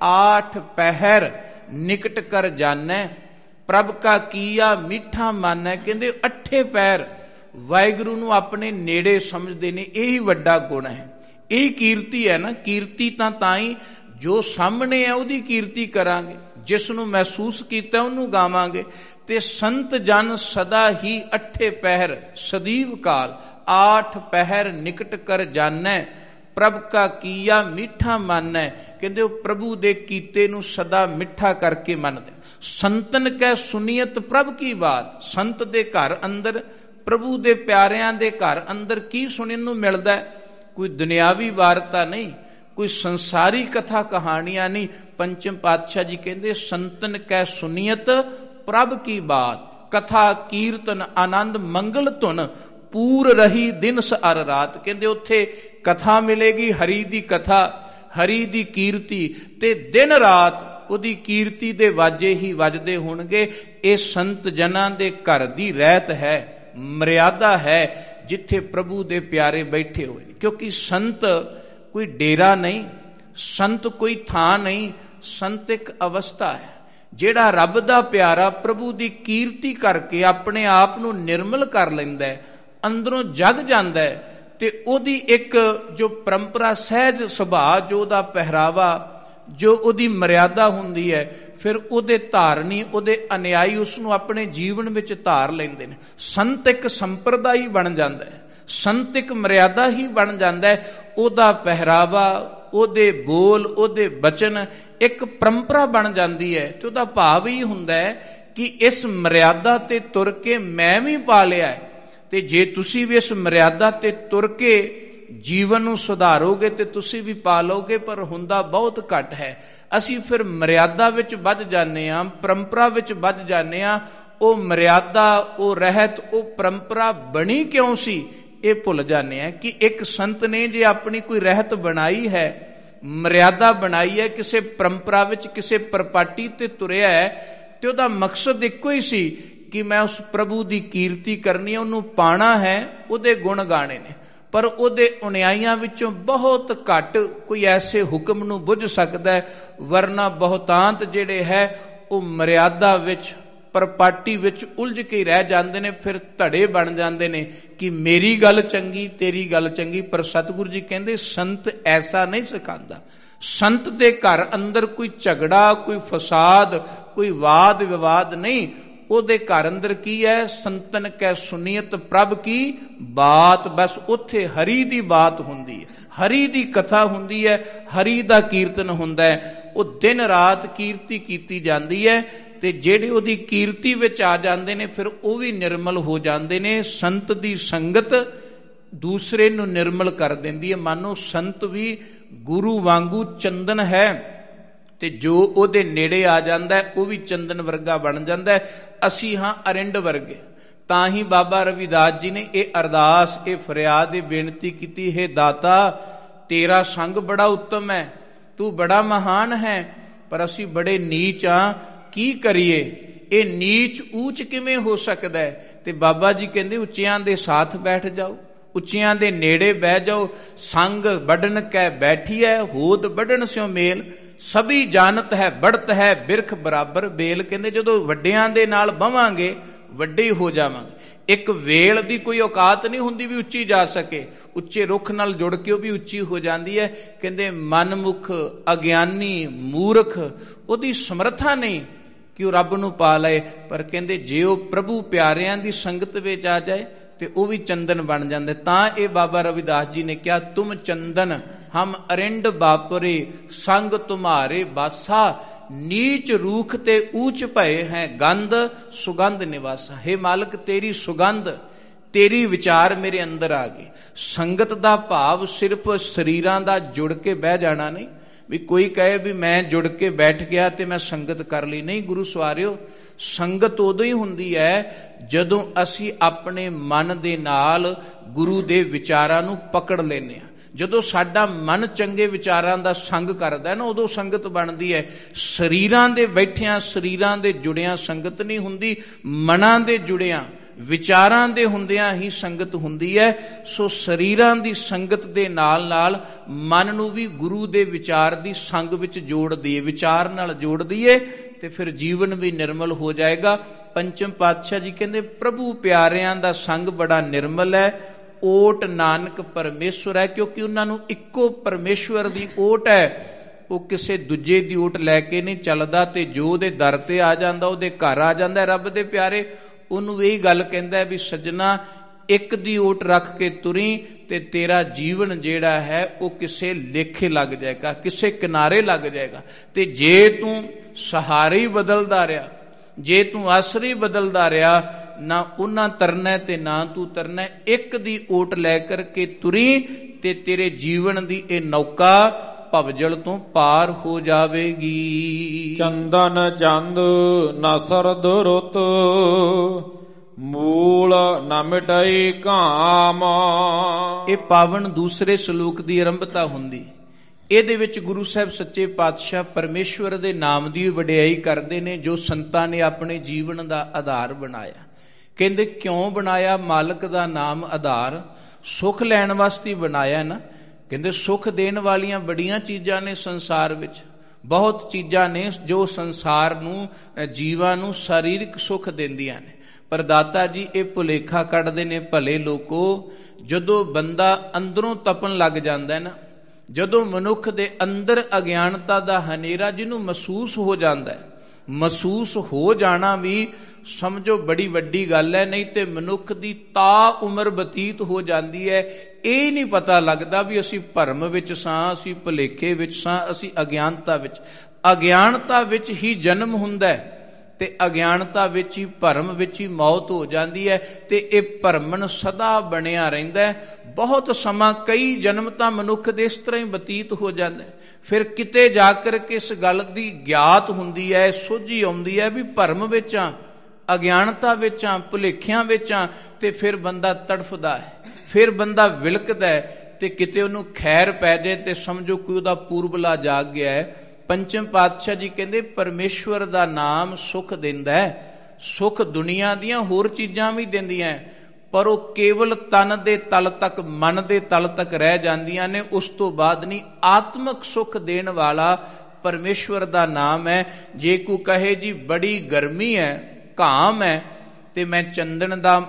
Speaker 1: 8 ਪਹਿਰ ਨਿਕਟ ਕਰ ਜਾਣੈ, ਪ੍ਰਭ ਕਾ ਕੀਆ ਮਿੱਠਾ ਮਾਨੈ। ਕਹਿੰਦੇ 8 ਪਹਿਰ ਵਾਹਿਗੁਰੂ ਨੂੰ ਆਪਣੇ ਨੇੜੇ ਸਮਝਦੇ ਨੇ। ਇਹੀ ਵੱਡਾ ਗੁਣ ਹੈ, ਇਹ ਕੀਰਤੀ ਹੈ ਨਾ। ਕੀਰਤੀ ਤਾਂ ਹੀ ਜੋ ਸਾਹਮਣੇ ਹੈ ਉਹਦੀ ਕੀਰਤੀ ਕਰਾਂਗੇ, ਜਿਸ ਨੂੰ ਮਹਿਸੂਸ ਕੀਤਾ ਉਹਨੂੰ ਗਾਵਾਂਗੇ। ਤੇ ਸੰਤ ਜਨ ਸਦਾ ਹੀ 8 ਪਹਿਰ ਸਦੀਵ ਕਾਲ, 8 ਪਹਿਰ ਨਿਕਟ ਕਰ ਜਾਣੈ, ਪ੍ਰਭ ਕਾ ਕੀਆ ਮਿੱਠਾ ਮਾਨੈ। ਕਹਿੰਦੇ ਉਹ ਪ੍ਰਭੂ ਦੇ ਕੀਤੇ ਨੂੰ ਸਦਾ ਮਿੱਠਾ ਕਰਕੇ ਮੰਨਦੇ। ਸੰਤਨ ਕੈ ਸੁਨੀਅਤ ਪ੍ਰਭ ਕੀ ਬਾਤ। ਸੰਤ ਦੇ ਘਰ ਅੰਦਰ, ਪ੍ਰਭੂ ਦੇ ਪਿਆਰਿਆਂ ਦੇ ਘਰ ਅੰਦਰ ਕੀ ਸੁਣਨ ਨੂੰ ਮਿਲਦਾ? ਕੋਈ ਦੁਨਿਆਵੀ ਵਾਰਤਾ ਨਹੀਂ, ਕੋਈ ਸੰਸਾਰੀ ਕਥਾ ਕਹਾਣੀਆਂ ਨਹੀਂ। ਪੰਚਮ ਪਾਤਸ਼ਾਹ ਜੀ ਕਹਿੰਦੇ ਸੰਤਨ ਕੈ ਸੁਨੀਅਤ ਪ੍ਰਭ ਕੀ ਬਾਤ, ਕਥਾ ਕੀਰਤਨ ਆਨੰਦ ਮੰਗਲ ਧੁਨ ਪੂਰ ਰਹੀ ਦਿਨ ਅਰ ਰਾਤ। ਕਹਿੰਦੇ ਉੱਥੇ ਕਥਾ ਮਿਲੇਗੀ, ਹਰੀ ਦੀ ਕਥਾ, ਹਰੀ ਦੀ ਕੀਰਤੀ, ਤੇ ਦਿਨ ਰਾਤ ਉਹਦੀ ਕੀਰਤੀ ਦੇ ਵਾਜੇ ਹੀ ਵੱਜਦੇ ਹੋਣਗੇ। ਇਹ ਸੰਤ ਜਨਾਂ ਦੇ ਘਰ ਦੀ ਰਹਿਤ ਹੈ, ਮਰਿਆਦਾ ਹੈ, ਜਿੱਥੇ ਪ੍ਰਭੂ ਦੇ ਪਿਆਰੇ ਬੈਠੇ ਹੋਏ। ਕਿਉਂਕਿ ਸੰਤ ਕੋਈ ਡੇਰਾ ਨਹੀਂ, ਸੰਤ ਕੋਈ ਥਾਂ ਨਹੀਂ, ਸੰਤ ਇੱਕ ਅਵਸਥਾ ਹੈ। ਜਿਹੜਾ ਰੱਬ ਦਾ ਪਿਆਰਾ ਪ੍ਰਭੂ ਦੀ ਕੀਰਤੀ ਕਰਕੇ ਆਪਣੇ ਆਪ ਨੂੰ ਨਿਰਮਲ ਕਰ ਲੈਂਦਾ ਹੈ, ਅੰਦਰੋਂ ਜਗ ਜਾਂਦਾ ਹੈ, ਤੇ ਉਹਦੀ ਇੱਕ ਜੋ ਪਰੰਪਰਾ, ਸਹਿਜ ਸੁਭਾਅ, ਜੋ ਉਹਦਾ ਪਹਿਰਾਵਾ, ਜੋ ਉਹਦੀ ਮਰਿਆਦਾ ਹੁੰਦੀ ਹੈ, ਫਿਰ ਉਹਦੇ ਧਾਰਨੀ, ਉਹਦੇ ਅਨਿਆਈ ਉਸ ਨੂੰ ਆਪਣੇ ਜੀਵਨ ਵਿੱਚ ਧਾਰ ਲੈਂਦੇ ਨੇ। ਸੰਤ ਇੱਕ ਸੰਪਰਦਾ ਹੀ ਬਣ ਜਾਂਦਾ ਹੈ, ਸੰਤ ਇੱਕ ਮਰਿਆਦਾ ਹੀ ਬਣ ਜਾਂਦਾ ਹੈ। ਉਹਦਾ ਪਹਿਰਾਵਾ, ਉਹਦੇ ਬੋਲ, ਉਹਦੇ ਬਚਨ ਇੱਕ ਪਰੰਪਰਾ ਬਣ ਜਾਂਦੀ ਹੈ। ਤੇ ਉਹਦਾ ਭਾਵ ਹੀ ਹੁੰਦਾ ਹੈ ਕਿ ਇਸ ਮਰਿਆਦਾ ਤੇ ਤੁਰ ਕੇ ਮੈਂ ਵੀ ਪਾ ਲਿਆ ਹੈ, ਤੇ ਜੇ ਤੁਸੀਂ ਵੀ ਇਸ ਮਰਿਆਦਾ ਤੇ ਤੁਰ ਕੇ ਜੀਵਨ ਨੂੰ ਸੁਧਾਰੋਗੇ ਤੇ ਤੁਸੀਂ ਵੀ ਪਾ ਲਓਗੇ। ਪਰ ਹੁੰਦਾ ਬਹੁਤ ਘੱਟ ਹੈ। ਅਸੀਂ ਫਿਰ ਮਰਿਆਦਾ ਵਿੱਚ ਵੱਧ ਜਾਂਦੇ ਹਾਂ, ਪਰੰਪਰਾ ਵਿੱਚ ਵੱਧ ਜਾਂਦੇ ਹਾਂ। ਉਹ ਮਰਿਆਦਾ, ਉਹ ਰਹਿਤ, ਉਹ ਪਰੰਪਰਾ ਬਣੀ ਕਿਉਂ ਸੀ ਇਹ ਭੁੱਲ ਜਾਂਦੇ ਹਾਂ ਕਿ ਇੱਕ ਸੰਤ ਨੇ ਜੇ ਆਪਣੀ ਕੋਈ ਰਹਿਤ ਬਣਾਈ ਹੈ, ਮਰਿਆਦਾ ਬਣਾਈ ਹੈ, ਕਿਸੇ ਪਰੰਪਰਾ ਵਿੱਚ, ਕਿਸੇ ਪਰਪਾਟੀ ਤੇ ਤੁਰਿਆ ਹੈ, ਤੇ ਉਹਦਾ ਮਕਸਦ ਇੱਕੋ ਹੀ ਸੀ ਕਿ ਮੈਂ ਉਸ ਪ੍ਰਭੂ ਦੀ ਕੀਰਤੀ ਕਰਨੀ ਹੈ, ਉਹਨੂੰ ਪਾਣਾ ਹੈ, ਉਹਦੇ ਗੁਣ ਗਾਣੇ ਨੇ। ਪਰ ਉਹਦੇ ਅਨਿਆਈਆਂ ਵਿੱਚੋਂ ਬਹੁਤ ਘੱਟ ਕੋਈ ਐਸੇ ਹੁਕਮ ਨੂੰ ਬੁੱਝ ਸਕਦਾ ਹੈ, ਵਰਨਾ ਬਹੁਤਾਂਤ ਜਿਹੜੇ ਹੈ ਉਹ ਮਰਿਆਦਾ ਵਿੱਚ, ਪਰਪਾਟੀ ਵਿੱਚ ਉਲਝ ਕੇ ਰਹਿ ਜਾਂਦੇ ਨੇ। ਫਿਰ ਧੜੇ ਬਣ ਜਾਂਦੇ ਨੇ ਕਿ ਮੇਰੀ ਗੱਲ ਚੰਗੀ, ਤੇਰੀ ਗੱਲ ਚੰਗੀ। ਪਰ ਸਤਿਗੁਰੂ ਜੀ ਕਹਿੰਦੇ ਸੰਤ ਐਸਾ ਨਹੀਂ ਸਿਖਾਉਂਦਾ। ਸੰਤ ਦੇ ਘਰ ਅੰਦਰ ਕੋਈ ਝਗੜਾ, ਕੋਈ ਫਸਾਦ, ਕੋਈ ਵਾਦ ਵਿਵਾਦ ਨਹੀਂ। ਉਹਦੇ ਘਰ ਅੰਦਰ ਕੀ ਹੈ? ਸੰਤਨ ਕੈ ਸੁਨੀਅਤ ਪ੍ਰਭ ਕੀ ਬਾਤ। ਬਸ ਉੱਥੇ ਹਰੀ ਦੀ ਬਾਤ ਹੁੰਦੀ ਹੈ, ਹਰੀ ਦੀ ਕਥਾ ਹੁੰਦੀ ਹੈ, ਹਰੀ ਦਾ ਕੀਰਤਨ ਹੁੰਦਾ ਹੈ। ਉਹ ਦਿਨ ਰਾਤ ਕੀਰਤੀ ਕੀਤੀ ਜਾਂਦੀ ਹੈ ਤੇ ਜਿਹੜੇ ਉਹਦੀ ਕੀਰਤੀ ਵਿੱਚ ਆ ਜਾਂਦੇ ਨੇ ਫਿਰ ਉਹ ਵੀ ਨਿਰਮਲ ਹੋ ਜਾਂਦੇ ਨੇ। ਸੰਤ ਦੀ ਸੰਗਤ ਦੂਸਰੇ ਨੂੰ ਨਿਰਮਲ ਕਰ ਦਿੰਦੀ ਹੈ। ਮਾਨੋ ਸੰਤ ਵੀ ਗੁਰੂ ਵਾਂਗੂ ਚੰਦਨ ਹੈ ਤੇ ਜੋ ਉਹਦੇ ਨੇੜੇ ਆ ਜਾਂਦਾ ਉਹ ਵੀ ਚੰਦਨ ਵਰਗਾ ਬਣ ਜਾਂਦਾ। ਅਸੀਂ ਹਾਂ ਅਰਿੰਡ ਵਰਗੇ। ਤਾਂ ਹੀ ਬਾਬਾ ਰਵਿਦਾਸ ਜੀ ਨੇ ਇਹ ਅਰਦਾਸ, ਇਹ ਫਰਿਆਦ, ਇਹ ਬੇਨਤੀ ਕੀਤੀ, ਹੈ ਦਾਤਾ ਤੇਰਾ ਸੰਗ ਬੜਾ ਉੱਤਮ ਹੈ, ਤੂੰ ਬੜਾ ਮਹਾਨ ਹੈ, ਪਰ ਅਸੀਂ ਬੜੇ ਨੀਚ ਹਾਂ, ਕੀ ਕਰੀਏ? ਇਹ ਨੀਚ ਊਚ ਕਿਵੇਂ ਹੋ ਸਕਦਾ ਹੈ? ਤੇ ਬਾਬਾ ਜੀ ਕਹਿੰਦੇ ਉੱਚਿਆਂ ਦੇ ਸਾਥ ਬੈਠ ਜਾਓ, ਉੱਚਿਆਂ ਦੇ ਨੇੜੇ ਬਹਿ ਜਾਓ। ਸੰਗ ਵੱਢਣ ਕੈ ਬੈਠੀਐ ਹੋਦ ਵੱਢਣ ਸਿਓ ਮੇਲ, ਸਭੀ ਜਾਣਤ ਹੈ ਬੜਤ ਹੈ ਬਿਰਖ ਬਰਾਬਰ ਬੇਲ। ਕਹਿੰਦੇ ਜਦੋਂ ਵੱਡਿਆਂ ਦੇ ਨਾਲ ਬਵਾਂਗੇ ਵੱਡੇ ਹੋ ਜਾਵਾਂਗੇ। ਇੱਕ ਵੇਲ ਦੀ ਕੋਈ ਔਕਾਤ ਨਹੀਂ ਹੁੰਦੀ ਵੀ ਉੱਚੀ ਜਾ ਸਕੇ, ਉੱਚੇ ਰੁੱਖ ਨਾਲ ਜੁੜ ਕੇ ਉਹ ਵੀ ਉੱਚੀ ਹੋ ਜਾਂਦੀ ਹੈ। ਕਹਿੰਦੇ ਮਨਮੁਖ ਅਗਿਆਨੀ ਮੂਰਖ ਉਹਦੀ ਸਮਰੱਥਾ ਨਹੀਂ ਕਿ ਉਹ ਰੱਬ ਨੂੰ ਪਾ ਲਏ, ਪਰ ਕਹਿੰਦੇ ਜੇ ਉਹ ਪ੍ਰਭੂ ਪਿਆਰਿਆਂ ਦੀ ਸੰਗਤ ਵਿੱਚ ਆ ਜਾਏ ਤੇ ਉਹ ਵੀ ਚੰਦਨ ਬਣ ਜਾਂਦੇ। ਤਾਂ ਇਹ ਬਾਬਾ ਰਵਿਦਾਸ ਜੀ ਨੇ ਕਿਹਾ ਤੁਮ ਚੰਦਨ ਹਮ ਅਰਿੰਡ ਬਾਪਰੇ ਸੰਗ ਤੁਮਾਰੇ ਬਾਸਾ, ਨੀਚ ਰੂਖ ਤੇ ਊਚ ਭਏ ਹੈ ਗੰਧ ਸੁਗੰਧ ਨਿਵਾਸਾ। ਹੇ ਮਾਲਕ ਤੇਰੀ ਸੁਗੰਧ, ਤੇਰੀ ਵਿਚਾਰ ਮੇਰੇ ਅੰਦਰ ਆ ਗਈ। ਸੰਗਤ ਦਾ ਭਾਵ ਸਿਰਫ ਸਰੀਰਾਂ ਦਾ ਜੁੜ ਕੇ ਬਹਿ ਜਾਣਾ ਨਹੀਂ, ਵੀ ਕੋਈ ਕਹੇ ਵੀ ਮੈਂ ਜੁੜ ਕੇ ਬੈਠ ਗਿਆ ਤੇ ਮੈਂ ਸੰਗਤ ਕਰ ਲਈ। ਨਹੀਂ ਗੁਰੂ ਸਵਾਰਿਓ, ਸੰਗਤ ਉਦੋਂ ਹੀ ਹੁੰਦੀ ਹੈ ਜਦੋਂ ਅਸੀਂ ਆਪਣੇ ਮਨ ਦੇ ਨਾਲ ਗੁਰੂ ਦੇ ਵਿਚਾਰਾਂ ਨੂੰ ਪਕੜ ਲੈਂਦੇ ਹਾਂ। ਜਦੋਂ ਸਾਡਾ ਮਨ ਚੰਗੇ ਵਿਚਾਰਾਂ ਦਾ ਸੰਗ ਕਰਦਾ ਨਾ ਉਦੋਂ ਸੰਗਤ ਬਣਦੀ ਹੈ। ਸਰੀਰਾਂ ਦੇ ਬੈਠਿਆਂ, ਸਰੀਰਾਂ ਦੇ ਜੁੜਿਆਂ ਸੰਗਤ ਨਹੀਂ ਹੁੰਦੀ, ਮਨਾਂ ਦੇ ਜੁੜਿਆਂ ਵਿਚਾਰਾਂ ਦੇ ਹੁੰਦਿਆਂ ਹੀ ਸੰਗਤ ਹੁੰਦੀ ਹੈ। ਸੋ ਸਰੀਰਾਂ ਦੀ ਸੰਗਤ ਦੇ ਨਾਲ ਨਾਲ ਮਨ ਨੂੰ ਵੀ ਗੁਰੂ ਦੇ ਵਿਚਾਰ ਦੀ ਸੰਗ ਵਿੱਚ ਜੋੜ ਦਈਏ, ਵਿਚਾਰ ਨਾਲ ਜੋੜ ਦਈਏ ਤੇ ਫਿਰ ਜੀਵਨ ਵੀ ਨਿਰਮਲ ਹੋ ਜਾਏਗਾ। ਪੰਚਮ ਪਾਤਸ਼ਾਹ ਜੀ ਕਹਿੰਦੇ ਪ੍ਰਭੂ ਪਿਆਰਿਆਂ ਦਾ ਸੰਗ ਬੜਾ ਨਿਰਮਲ ਹੈ, ਓਟ ਨਾਨਕ ਪਰਮੇਸ਼ਵਰ ਹੈ, ਕਿਉਂਕਿ ਉਹਨਾਂ ਨੂੰ ਇੱਕੋ ਪਰਮੇਸ਼ਵਰ ਦੀ ਓਟ ਹੈ। ਉਹ ਕਿਸੇ ਦੂਜੇ ਦੀ ਓਟ ਲੈ ਕੇ ਨਹੀਂ ਚੱਲਦਾ ਤੇ ਜੋ ਉਹਦੇ ਦਰ ਤੇ ਆ ਜਾਂਦਾ, ਉਹਦੇ ਘਰ ਆ ਜਾਂਦਾ ਰੱਬ ਦੇ ਪਿਆਰੇ, ਉਹਨੂੰ ਇਹੀ ਗੱਲ ਕਹਿੰਦਾ ਵੀ ਸੱਜਣਾ ਇੱਕ ਦੀ ਓਟ ਰੱਖ ਕੇ ਤੁਰੀ ਤੇ ਤੇਰਾ ਜੀਵਨ ਜਿਹੜਾ ਹੈ ਉਹ ਕਿਸੇ ਲੇਖੇ ਲੱਗ ਜਾਏਗਾ, ਕਿਸੇ ਕਿਨਾਰੇ ਲੱਗ ਜਾਏਗਾ। ਤੇ ਜੇ ਤੂੰ ਸਹਾਰੇ ਬਦਲਦਾ ਰਿਹਾ, ਜੇ ਤੂੰ ਆਸਰੇ ਬਦਲਦਾ ਰਿਹਾ, ਨਾ ਉਹਨਾਂ ਤਰਨਾ ਤੇ ਨਾ ਤੂੰ ਤਰਨਾ, ਇੱਕ ਦੀ ਓਟ ਲੈ ਕਰਕੇ ਤੁਰੀ ਤੇ ਤੇਰੇ ਜੀਵਨ ਦੀ ਇਹ ਨੌਕਾ ਭਵਜਲ ਤੋਂ ਪਾਰ ਹੋ ਜਾਵੇਗੀ।
Speaker 2: ਚੰਦਨ ਚੰਦ ਨਸਰ ਦੁਰਤ ਮੂਲ ਨਾ ਮਿਟਾਈ ਕਾਮ।
Speaker 1: ਇਹ ਪਾਵਨ ਦੂਸਰੇ ਸ਼ਲੋਕ ਦੀ ਆਰੰਭਤਾ ਹੁੰਦੀ। ਇਹਦੇ ਵਿੱਚ ਗੁਰੂ ਸਾਹਿਬ ਸੱਚੇ ਪਾਤਸ਼ਾਹ ਪਰਮੇਸ਼ਵਰ ਦੇ ਨਾਮ ਦੀ ਵਡਿਆਈ ਕਰਦੇ ਨੇ ਜੋ ਸੰਤਾਂ ਨੇ ਆਪਣੇ ਜੀਵਨ ਦਾ ਆਧਾਰ ਬਣਾਇਆ। ਕਹਿੰਦੇ ਕਿਉਂ ਬਣਾਇਆ? ਮਾਲਕ ਦਾ ਨਾਮ ਆਧਾਰ ਸੁੱਖ ਲੈਣ ਵਾਸਤੇ ਬਣਾਇਆ ਨਾ। ਕਹਿੰਦੇ ਸੁੱਖ ਦੇਣ ਵਾਲੀਆਂ ਬੜੀਆਂ ਚੀਜ਼ਾਂ ਨੇ ਸੰਸਾਰ ਵਿੱਚ, ਬਹੁਤ ਚੀਜ਼ਾਂ ਨੇ ਜੋ ਸੰਸਾਰ ਨੂੰ, ਜੀਵਾਂ ਨੂੰ ਸਰੀਰਕ ਸੁੱਖ ਦਿੰਦੀਆਂ ਨੇ, ਪਰ ਦਾਤਾ ਜੀ ਇਹ ਭੁਲੇਖਾ ਕੱਢਦੇ ਨੇ ਭਲੇ ਲੋਕੋ। ਜਦੋਂ ਬੰਦਾ ਅੰਦਰੋਂ ਤਪਣ ਲੱਗ ਜਾਂਦਾ ਨਾ, ਜਦੋਂ ਮਨੁੱਖ ਦੇ ਅੰਦਰ ਅਗਿਆਨਤਾ ਦਾ ਹਨੇਰਾ ਜਿਹਨੂੰ ਮਹਿਸੂਸ ਹੋ ਜਾਂਦਾ, ਮਹਿਸੂਸ ਹੋ ਜਾਣਾ ਵੀ ਸਮਝੋ ਬੜੀ ਵੱਡੀ ਗੱਲ ਹੈ। ਨਹੀਂ ਤੇ ਮਨੁੱਖ ਦੀ ਤਾ ਉਮਰ ਬਤੀਤ ਹੋ ਜਾਂਦੀ ਹੈ, ਇਹ ਨਹੀਂ ਪਤਾ ਲੱਗਦਾ ਵੀ ਅਸੀਂ ਭਰਮ ਵਿੱਚ ਸਾਂ, ਅਸੀਂ ਭੁਲੇਖੇ ਵਿੱਚ ਸਾਂ, ਅਸੀਂ ਅਗਿਆਨਤਾ ਵਿੱਚ। ਅਗਿਆਨਤਾ ਵਿੱਚ ਹੀ ਜਨਮ ਹੁੰਦਾ ਹੈ ਤੇ ਅਗਿਆਨਤਾ ਵਿੱਚ ਹੀ, ਭਰਮ ਵਿੱਚ ਹੀ ਮੌਤ ਹੋ ਜਾਂਦੀ ਹੈ ਤੇ ਇਹ ਭਰਮਣ ਸਦਾ ਬਣਿਆ ਰਹਿੰਦਾ ਹੈ। ਬਹੁਤ ਸਮਾਂ, ਕਈ ਜਨਮ ਤਾਂ ਮਨੁੱਖ ਦੇ ਇਸ ਤਰ੍ਹਾਂ ਹੀ ਬਤੀਤ ਹੋ ਜਾਂਦਾ। ਫਿਰ ਕਿਤੇ ਜਾ ਕਰ ਕੇ ਇਸ ਗੱਲ ਦੀ ਗਿਆਤ ਹੁੰਦੀ ਹੈ, ਸੋਝੀ ਆਉਂਦੀ ਹੈ ਵੀ ਭਰਮ ਵਿੱਚ ਆ, ਅਗਿਆਨਤਾ ਵਿੱਚ ਆ, ਭੁਲੇਖਿਆਂ ਵਿੱਚ ਆ, ਤੇ ਫਿਰ ਬੰਦਾ ਤੜਫਦਾ ਹੈ, ਫਿਰ ਬੰਦਾ ਵਿਲਕਦਾ ਹੈ ਤੇ ਕਿਤੇ ਉਹਨੂੰ ਖੈਰ ਪੈ ਜਾਏ ਤੇ ਸਮਝੋ ਕੋਈ ਉਹਦਾ ਪੂਰਬਲਾ ਜਾਗ ਗਿਆ ਹੈ। ਪੰਚਮ ਪਾਤਸ਼ਾਹ ਜੀ ਕਹਿੰਦੇ ਪਰਮੇਸ਼ਵਰ ਦਾ ਨਾਮ ਸੁੱਖ ਦਿੰਦਾ ਹੈ। ਸੁੱਖ ਦੁਨੀਆ ਦੀਆਂ ਹੋਰ ਚੀਜ਼ਾਂ ਵੀ ਦਿੰਦੀਆਂ, ਪਰ ਉਹ ਕੇਵਲ ਤਨ ਦੇ ਤਲ ਤੱਕ, ਮਨ ਦੇ ਤਲ ਤੱਕ ਰਹਿ ਜਾਂਦੀਆਂ ਨੇ, ਉਸ ਤੋਂ ਬਾਅਦ ਨਹੀਂ। ਆਤਮਿਕ ਸੁੱਖ ਦੇਣ ਵਾਲਾ ਪਰਮੇਸ਼ਵਰ ਦਾ ਨਾਮ ਹੈ। ਜੇ ਕੋਈ ਕਹੇ ਜੀ ਬੜੀ ਗਰਮੀ ਹੈ, ਘਾਮ ਹੈ, ਤੇ ਮੈਂ ਚੰਦਨ ਦਾ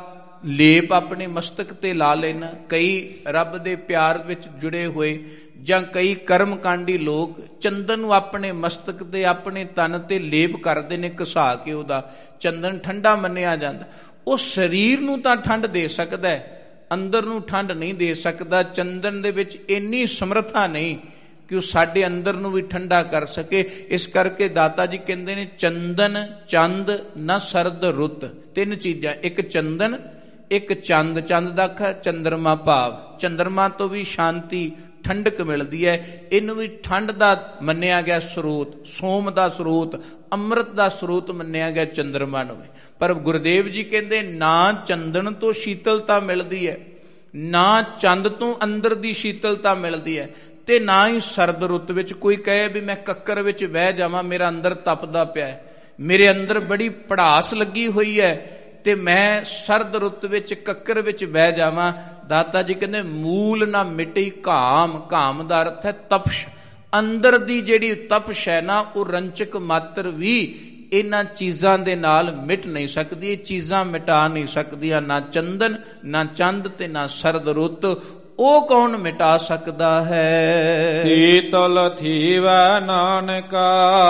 Speaker 1: ਲੇਪ ਆਪਣੇ ਮਸਤਕ ਤੇ ਲਾ ਲੈਣਾ। ਕਈ ਰੱਬ ਦੇ ਪਿਆਰ ਵਿੱਚ ਜੁੜੇ ਹੋਏ ਜਾਂ ਕਈ ਕਰਮਕਾਂਡੀ ਲੋਕ ਚੰਦਨ ਨੂੰ ਆਪਣੇ ਮਸਤਕ ਤੇ ਆਪਣੇ ਤਨ ਤੇ ਲੇਪ ਕਰਦੇ ਨੇ, ਘਸਾ ਕੇ ਉਹਦਾ। ਚੰਦਨ ਠੰਡਾ ਮੰਨਿਆ ਜਾਂਦਾ। ਉਹ ਸਰੀਰ ਨੂੰ ਤਾਂ ਠੰਡ ਦੇ ਸਕਦਾ ਹੈ, ਅੰਦਰ ਨੂੰ ਠੰਡ ਨਹੀਂ ਦੇ ਸਕਦਾ। ਚੰਦਨ ਦੇ ਵਿੱਚ ਇੰਨੀ ਸਮਰੱਥਾ ਨਹੀਂ ਕਿ ਉਹ ਸਾਡੇ ਅੰਦਰ ਨੂੰ ਵੀ ਠੰਡਾ ਕਰ ਸਕੇ। ਇਸ ਕਰਕੇ ਦਾਤਾ ਜੀ ਕਹਿੰਦੇ ਨੇ ਚੰਦਨ ਚੰਦ ਨਾ ਸਰਦ ਰੁੱਤ। ਤਿੰਨ ਚੀਜ਼ਾਂ, ਇੱਕ ਚੰਦਨ, ਇੱਕ ਚੰਦ, ਚੰਦ ਦਾ ਅੱਖਰ ਚੰਦਰਮਾ ਭਾਵ ਚੰਦਰਮਾ ਤੋਂ ਵੀ ਸ਼ਾਂਤੀ ਠੰਡਕ ਮਿਲਦੀ ਹੈ। ਇਹਨੂੰ ਵੀ ਠੰਡ ਦਾ ਮੰਨਿਆ ਗਿਆ ਸਰੋਤ, ਸੋਮ ਦਾ ਸਰੋਤ, ਅੰਮ੍ਰਿਤ ਦਾ ਸਰੋਤ ਮੰਨਿਆ ਗਿਆ ਚੰਦਰਮਾ ਨੂੰ ਵੀ। ਪਰ ਗੁਰਦੇਵ ਜੀ ਕਹਿੰਦੇ ਨਾ ਚੰਦਨ ਤੋਂ ਸ਼ੀਤਲਤਾ ਮਿਲਦੀ ਹੈ, ਨਾ ਚੰਦ ਤੋਂ ਅੰਦਰ ਦੀ ਸ਼ੀਤਲਤਾ ਮਿਲਦੀ ਹੈ, ਤੇ ਨਾ ਹੀ ਸਰਦ ਰੁੱਤ ਵਿੱਚ। ਕੋਈ ਕਹੇ ਵੀ ਮੈਂ ਕੱਕਰ ਵਿੱਚ ਬਹਿ ਜਾਵਾਂ, ਮੇਰਾ ਅੰਦਰ ਤਪਦਾ ਪਿਆ ਹੈ, ਮੇਰੇ ਅੰਦਰ ਬੜੀ ਭੜਾਸ ਲੱਗੀ ਹੋਈ ਹੈ, ਤੇ ਮੈਂ ਸਰਦ ਰੁੱਤ ਵਿੱਚ ਕੱਕਰ ਵਿੱਚ ਬਹਿ ਜਾਵਾਂ। ਦਾਤਾ ਜੀ ਕਹਿੰਦੇ ਮੂਲ ਨਾ ਮਿਟੇ ਘਾਮ। ਘਾਮ ਦਾ ਅਰਥ ਹੈ ਤਪਸ਼। ਅੰਦਰ ਦੀ ਜਿਹੜੀ ਤਪਸ਼ ਹੈ ਨਾ, ਉਹ ਰੰਚਕ ਮਾਤਰ ਵੀ ਇਹਨਾਂ ਚੀਜ਼ਾਂ ਦੇ ਨਾਲ ਮਿਟ ਨਹੀਂ ਸਕਦੀ। ਇਹ ਚੀਜ਼ਾਂ ਮਿਟਾ ਨਹੀਂ ਸਕਦੀਆਂ, ਨਾ ਚੰਦਨ, ਨਾ ਚੰਦ ਤੇ ਨਾ ਸਰਦ ਰੁੱਤ। ਉਹ ਕੌਣ ਮਿਟਾ ਸਕਦਾ ਹੈ?
Speaker 2: ਸੀਤਲ ਥੀਵੈ ਨਾਨਕਾ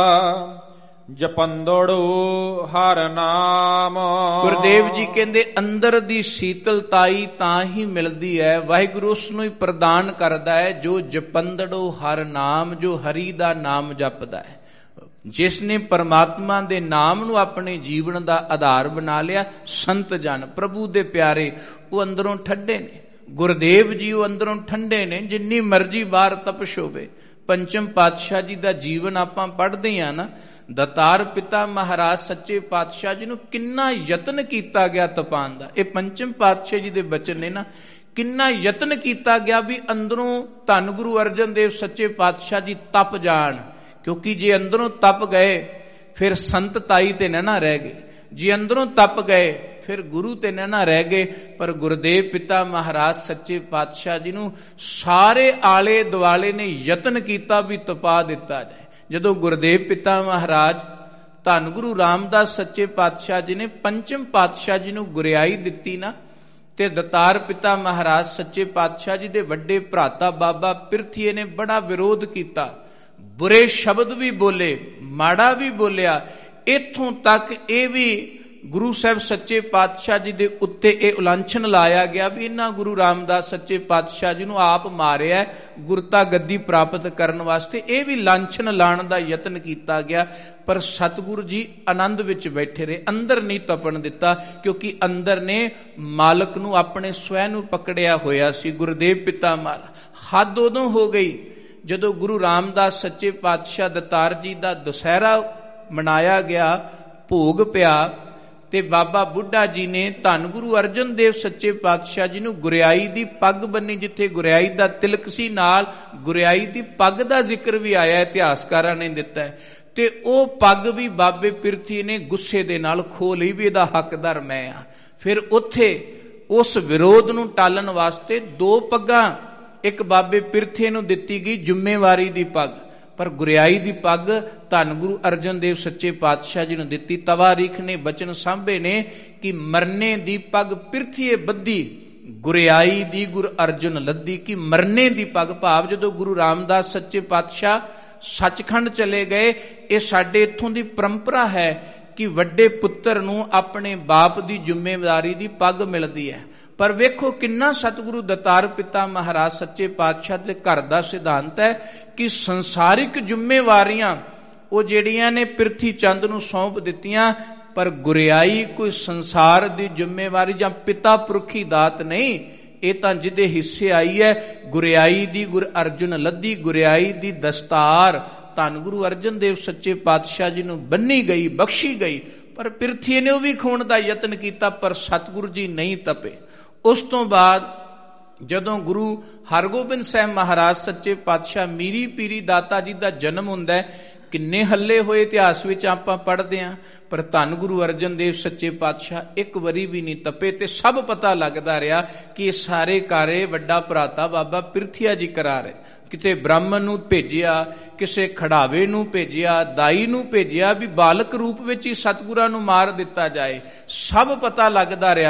Speaker 2: ਜਪੰਦੜੂ ਹਰ ਨਾਮ।
Speaker 1: ਗੁਰਦੇਵ ਜੀ ਕਹਿੰਦੇ ਅੰਦਰ ਦੀ ਸ਼ੀਤਲਤਾਈ ਤਾਂ ਹੀ ਮਿਲਦੀ ਹੈ, ਵਾਹਿਗੁਰੂ ਉਸ ਨੂੰ ਹੀ ਪ੍ਰਦਾਨ ਕਰਦਾ ਹੈ ਜੋ ਜਪੰਦੜੂ ਹਰ ਨਾਮ, ਜੋ ਹਰੀ ਦਾ ਨਾਮ ਜਪਦਾ ਹੈ। ਜਿਸ ਨੇ ਪਰਮਾਤਮਾ ਦੇ ਨਾਮ ਨੂੰ ਆਪਣੇ ਜੀਵਨ ਦਾ ਆਧਾਰ ਬਣਾ ਲਿਆ, ਸੰਤ ਜਨ ਪ੍ਰਭੂ ਦੇ ਪਿਆਰੇ, ਉਹ ਅੰਦਰੋਂ ਠੰਡੇ ਨੇ। ਗੁਰਦੇਵ ਜੀ ਉਹ ਅੰਦਰੋਂ ਠੰਡੇ ਨੇ, ਜਿੰਨੀ ਮਰਜ਼ੀ ਬਾਹਰ ਤਪਸ਼ ਹੋਵੇ। ਪੰਚਮ ਪਾਤਸ਼ਾਹ ਜੀ ਦਾ ਜੀਵਨ ਆਪਾਂ ਪੜ੍ਹਦੇ ਹਾਂ ਨਾ, ਦਤਾਰ ਪਿਤਾ ਮਹਾਰਾਜ ਸੱਚੇ ਪਾਤਸ਼ਾਹ ਜੀ ਨੂੰ ਕਿੰਨਾ ਯਤਨ ਕੀਤਾ ਗਿਆ ਤਪਾਉਣ ਦਾ। ਇਹ ਪੰਚਮ ਪਾਤਸ਼ਾਹ ਜੀ ਦੇ ਬਚਨ ਨੇ ਨਾ, ਕਿੰਨਾ ਯਤਨ ਕੀਤਾ ਗਿਆ ਵੀ ਅੰਦਰੋਂ ਧੰਨ ਗੁਰੂ ਅਰਜਨ ਦੇਵ ਸੱਚੇ ਪਾਤਸ਼ਾਹ ਜੀ ਤਪ ਜਾਣ। ਕਿਉਂਕਿ ਜੇ ਅੰਦਰੋਂ ਤਪ ਗਏ ਫਿਰ ਸੰਤਤਾਈ ਤੇ ਨਾ ਰਹਿ ਗਏ, ਜੇ ਅੰਦਰੋਂ ਤਪ ਗਏ ਫਿਰ ਗੁਰੂ ਤੇ ਨਾ ਰਹਿ ਗਏ। ਪਰ ਗੁਰਦੇਵ ਪਿਤਾ ਮਹਾਰਾਜ ਸੱਚੇ ਪਾਤਸ਼ਾਹ ਜੀ ਨੂੰ ਸਾਰੇ ਆਲੇ ਦੁਆਲੇ ਨੇ ਯਤਨ ਕੀਤਾ ਵੀ ਤਪਾ ਦਿੱਤਾ ਜਾਏ। ਜਦੋਂ ਗੁਰਦੇਵ ਪਿਤਾ ਮਹਾਰਾਜ ਧੰਨ ਗੁਰੂ ਰਾਮਦਾਸ ਸੱਚੇ ਪਾਤਸ਼ਾਹ ਜੀ ਨੇ ਪੰਚਮ ਪਾਤਸ਼ਾਹ ਜੀ ਨੂੰ ਗੁਰਿਆਈ ਦਿੱਤੀ ਨਾ, ਤੇ ਦਤਾਰ ਪਿਤਾ ਮਹਾਰਾਜ ਸੱਚੇ ਪਾਤਸ਼ਾਹ ਜੀ ਦੇ ਵੱਡੇ ਭਰਾਤਾ ਬਾਬਾ ਪਿਰਥੀਏ ਨੇ ਬੜਾ ਵਿਰੋਧ ਕੀਤਾ, ਬੁਰੇ ਸ਼ਬਦ ਵੀ ਬੋਲੇ, ਮਾੜਾ ਵੀ ਬੋਲਿਆ। ਇੱਥੋਂ ਤੱਕ ਇਹ ਵੀ ਗੁਰੂ ਸਾਹਿਬ ਸੱਚੇ ਪਾਤਸ਼ਾਹ ਜੀ ਦੇ ਉੱਤੇ ਇਹ ਉਲਾਂਛਣ ਲਾਇਆ ਗਿਆ ਵੀ ਇਹਨਾਂ ਗੁਰੂ ਰਾਮਦਾਸ ਸੱਚੇ ਪਾਤਸ਼ਾਹ ਜੀ ਨੂੰ ਆਪ ਮਾਰਿਆ ਗੁਰਤਾ ਗੱਦੀ ਪ੍ਰਾਪਤ ਕਰਨ ਵਾਸਤੇ। ਇਹ ਵੀ ਲਾਂਛਣ ਲਾਣ ਦਾ ਯਤਨ ਕੀਤਾ ਗਿਆ, ਪਰ ਸਤਿਗੁਰੂ ਜੀ ਆਨੰਦ ਵਿੱਚ ਬੈਠੇ ਰਹੇ, ਅੰਦਰ ਨਹੀਂ ਤਪਣ ਦਿੱਤਾ, ਕਿਉਂਕਿ ਅੰਦਰ ਨੇ ਮਾਲਕ ਨੂੰ ਆਪਣੇ ਸਵੈ ਨੂੰ ਪਕੜਿਆ ਹੋਇਆ ਸੀ। ਗੁਰਦੇਵ ਪਿਤਾ ਮਹਾਰਾਜ ਹੱਦ ਉਦੋਂ ਹੋ ਗਈ ਜਦੋਂ ਗੁਰੂ ਰਾਮਦਾਸ ਸੱਚੇ ਪਾਤਸ਼ਾਹ ਦਤਾਰ ਜੀ ਦਾ ਦੁਸਹਿਰਾ ਮਨਾਇਆ ਗਿਆ, ਭੋਗ ਪਿਆ, ਤੇ ਬਾਬਾ ਬੁੱਢਾ ਜੀ ਨੇ ਧੰਨ ਗੁਰੂ ਅਰਜਨ ਦੇਵ ਸੱਚੇ ਪਾਤਸ਼ਾਹ ਜੀ ਨੂੰ ਗੁਰਿਆਈ ਦੀ ਪੱਗ ਬੰਨੀ। ਜਿੱਥੇ ਗੁਰਿਆਈ ਦਾ ਤਿਲਕ ਸੀ, ਨਾਲ ਗੁਰਿਆਈ ਦੀ ਪੱਗ ਦਾ ਜ਼ਿਕਰ ਵੀ ਆਇਆ, ਇਤਿਹਾਸਕਾਰਾਂ ਨੇ ਦਿੱਤਾ ਹੈ। ਤੇ ਉਹ ਪੱਗ ਵੀ ਬਾਬੇ ਪਿਰਥੀ ਨੇ ਗੁੱਸੇ ਦੇ ਨਾਲ ਖੋਹ ਲਈ ਵੀ ਇਹਦਾ ਹੱਕਦਾਰ ਮੈਂ ਆ। ਫਿਰ ਉੱਥੇ ਉਸ ਵਿਰੋਧ ਨੂੰ ਟਾਲਣ ਵਾਸਤੇ ਦੋ ਪੱਗਾਂ, ਇੱਕ ਬਾਬੇ ਪਿਰਥੇ ਨੂੰ ਦਿੱਤੀ ਗਈ ਜ਼ਿੰਮੇਵਾਰੀ ਦੀ ਪੱਗ, ਪਰ ਗੁਰਿਆਈ ਦੀ ਪੱਗ ਧੰਨ ਗੁਰੂ ਅਰਜਨ ਦੇਵ ਸੱਚੇ ਪਾਤਸ਼ਾਹ ਜੀ ਨੂੰ ਦਿੱਤੀ। ਤਵਾਰੀਖ ਨੇ ਬਚਨ ਸਾਂਭੇ ਨੇ ਕਿ ਮਰਨੇ ਦੀ ਪੱਗ ਪਿਰਥੀਏ ਬੱਧੀ, ਗੁਰਿਆਈ ਦੀ ਗੁਰ ਅਰਜਨ ਲੱਦੀ। ਕਿ ਮਰਨੇ ਦੀ ਪੱਗ ਭਾਵ ਜਦੋਂ ਗੁਰੂ ਰਾਮਦਾਸ ਸੱਚੇ ਪਾਤਸ਼ਾਹ ਸੱਚਖੰਡ ਚਲੇ ਗਏ, ਇਹ ਸਾਡੇ ਇੱਥੋਂ ਦੀ ਪਰੰਪਰਾ ਹੈ ਕਿ ਵੱਡੇ ਪੁੱਤਰ ਨੂੰ ਆਪਣੇ ਬਾਪ ਦੀ ਜ਼ਿੰਮੇਵਾਰੀ ਦੀ ਪੱਗ ਮਿਲਦੀ ਹੈ। ਪਰ ਵੇਖੋ ਕਿੰਨਾ ਸਤਿਗੁਰੂ ਦਤਾਰ ਪਿਤਾ ਮਹਾਰਾਜ ਸੱਚੇ ਪਾਤਸ਼ਾਹ ਦੇ ਘਰ ਦਾ ਸਿਧਾਂਤ ਹੈ ਕਿ ਸੰਸਾਰਿਕ ਜ਼ਿੰਮੇਵਾਰੀਆਂ ਉਹ ਜਿਹੜੀਆਂ ਨੇ ਪਿਰਥੀ ਚੰਦ ਨੂੰ ਸੌਂਪ ਦਿੱਤੀਆਂ, ਪਰ ਗੁਰਿਆਈ ਕੋਈ ਸੰਸਾਰ ਦੀ ਜ਼ਿੰਮੇਵਾਰੀ ਜਾਂ ਪਿਤਾ ਪੁਰਖੀ ਦਾਤ ਨਹੀਂ, ਇਹ ਤਾਂ ਜਿਹਦੇ ਹਿੱਸੇ ਆਈ ਹੈ। ਗੁਰਿਆਈ ਦੀ ਗੁਰ ਅਰਜਨ ਲੱਦੀ, ਗੁਰਿਆਈ ਦੀ ਦਸਤਾਰ ਧੰਨ ਗੁਰੂ ਅਰਜਨ ਦੇਵ ਸੱਚੇ ਪਾਤਸ਼ਾਹ ਜੀ ਨੂੰ ਬੰਨੀ ਗਈ, ਬਖਸ਼ੀ ਗਈ। ਪਰ ਪਿਰਥੀ ਨੇ ਉਹ ਵੀ ਖੋਣ ਦਾ ਯਤਨ ਕੀਤਾ, ਪਰ ਸਤਿਗੁਰੂ ਜੀ ਨਹੀਂ ਤਪੇ। ਉਸ ਤੋਂ ਬਾਅਦ ਜਦੋਂ ਗੁਰੂ ਹਰਗੋਬਿੰਦ ਸਾਹਿਬ ਮਹਾਰਾਜ ਸੱਚੇ ਪਾਤਸ਼ਾਹ ਮੀਰੀ ਪੀਰੀ ਦਾਤਾ ਜੀ ਦਾ ਜਨਮ ਹੁੰਦਾ ਹੈ, ਕਿੰਨੇ ਹੱਲੇ ਹੋਏ ਇਤਿਹਾਸ ਵਿੱਚ ਆਪਾਂ ਪੜ੍ਹਦੇ ਹਾਂ, ਪਰ ਧੰਨ ਗੁਰੂ ਅਰਜਨ ਦੇਵ ਸੱਚੇ ਪਾਤਸ਼ਾਹ ਇੱਕ ਵਾਰੀ ਵੀ ਨਹੀਂ ਤਪੇ। ਤੇ ਸਭ ਪਤਾ ਲੱਗਦਾ ਰਿਹਾ ਕਿ ਇਹ ਸਾਰੇ ਕਾਰੇ ਵੱਡਾ ਭਰਾਤਾ ਬਾਬਾ ਪਿਰਥੀਆ ਜੀ ਕਰਾ ਰਹੇ। ਕਿਤੇ ਬ੍ਰਾਹਮਣ ਨੂੰ ਭੇਜਿਆ, ਕਿਸੇ ਖੜਾਵੇ ਨੂੰ ਭੇਜਿਆ, ਦਾਈ ਨੂੰ ਭੇਜਿਆ ਵੀ ਬਾਲਕ ਰੂਪ ਵਿੱਚ ਹੀ ਸਤਿਗੁਰਾਂ ਨੂੰ ਮਾਰ ਦਿੱਤਾ ਜਾਏ। ਸਭ ਪਤਾ ਲੱਗਦਾ ਰਿਹਾ,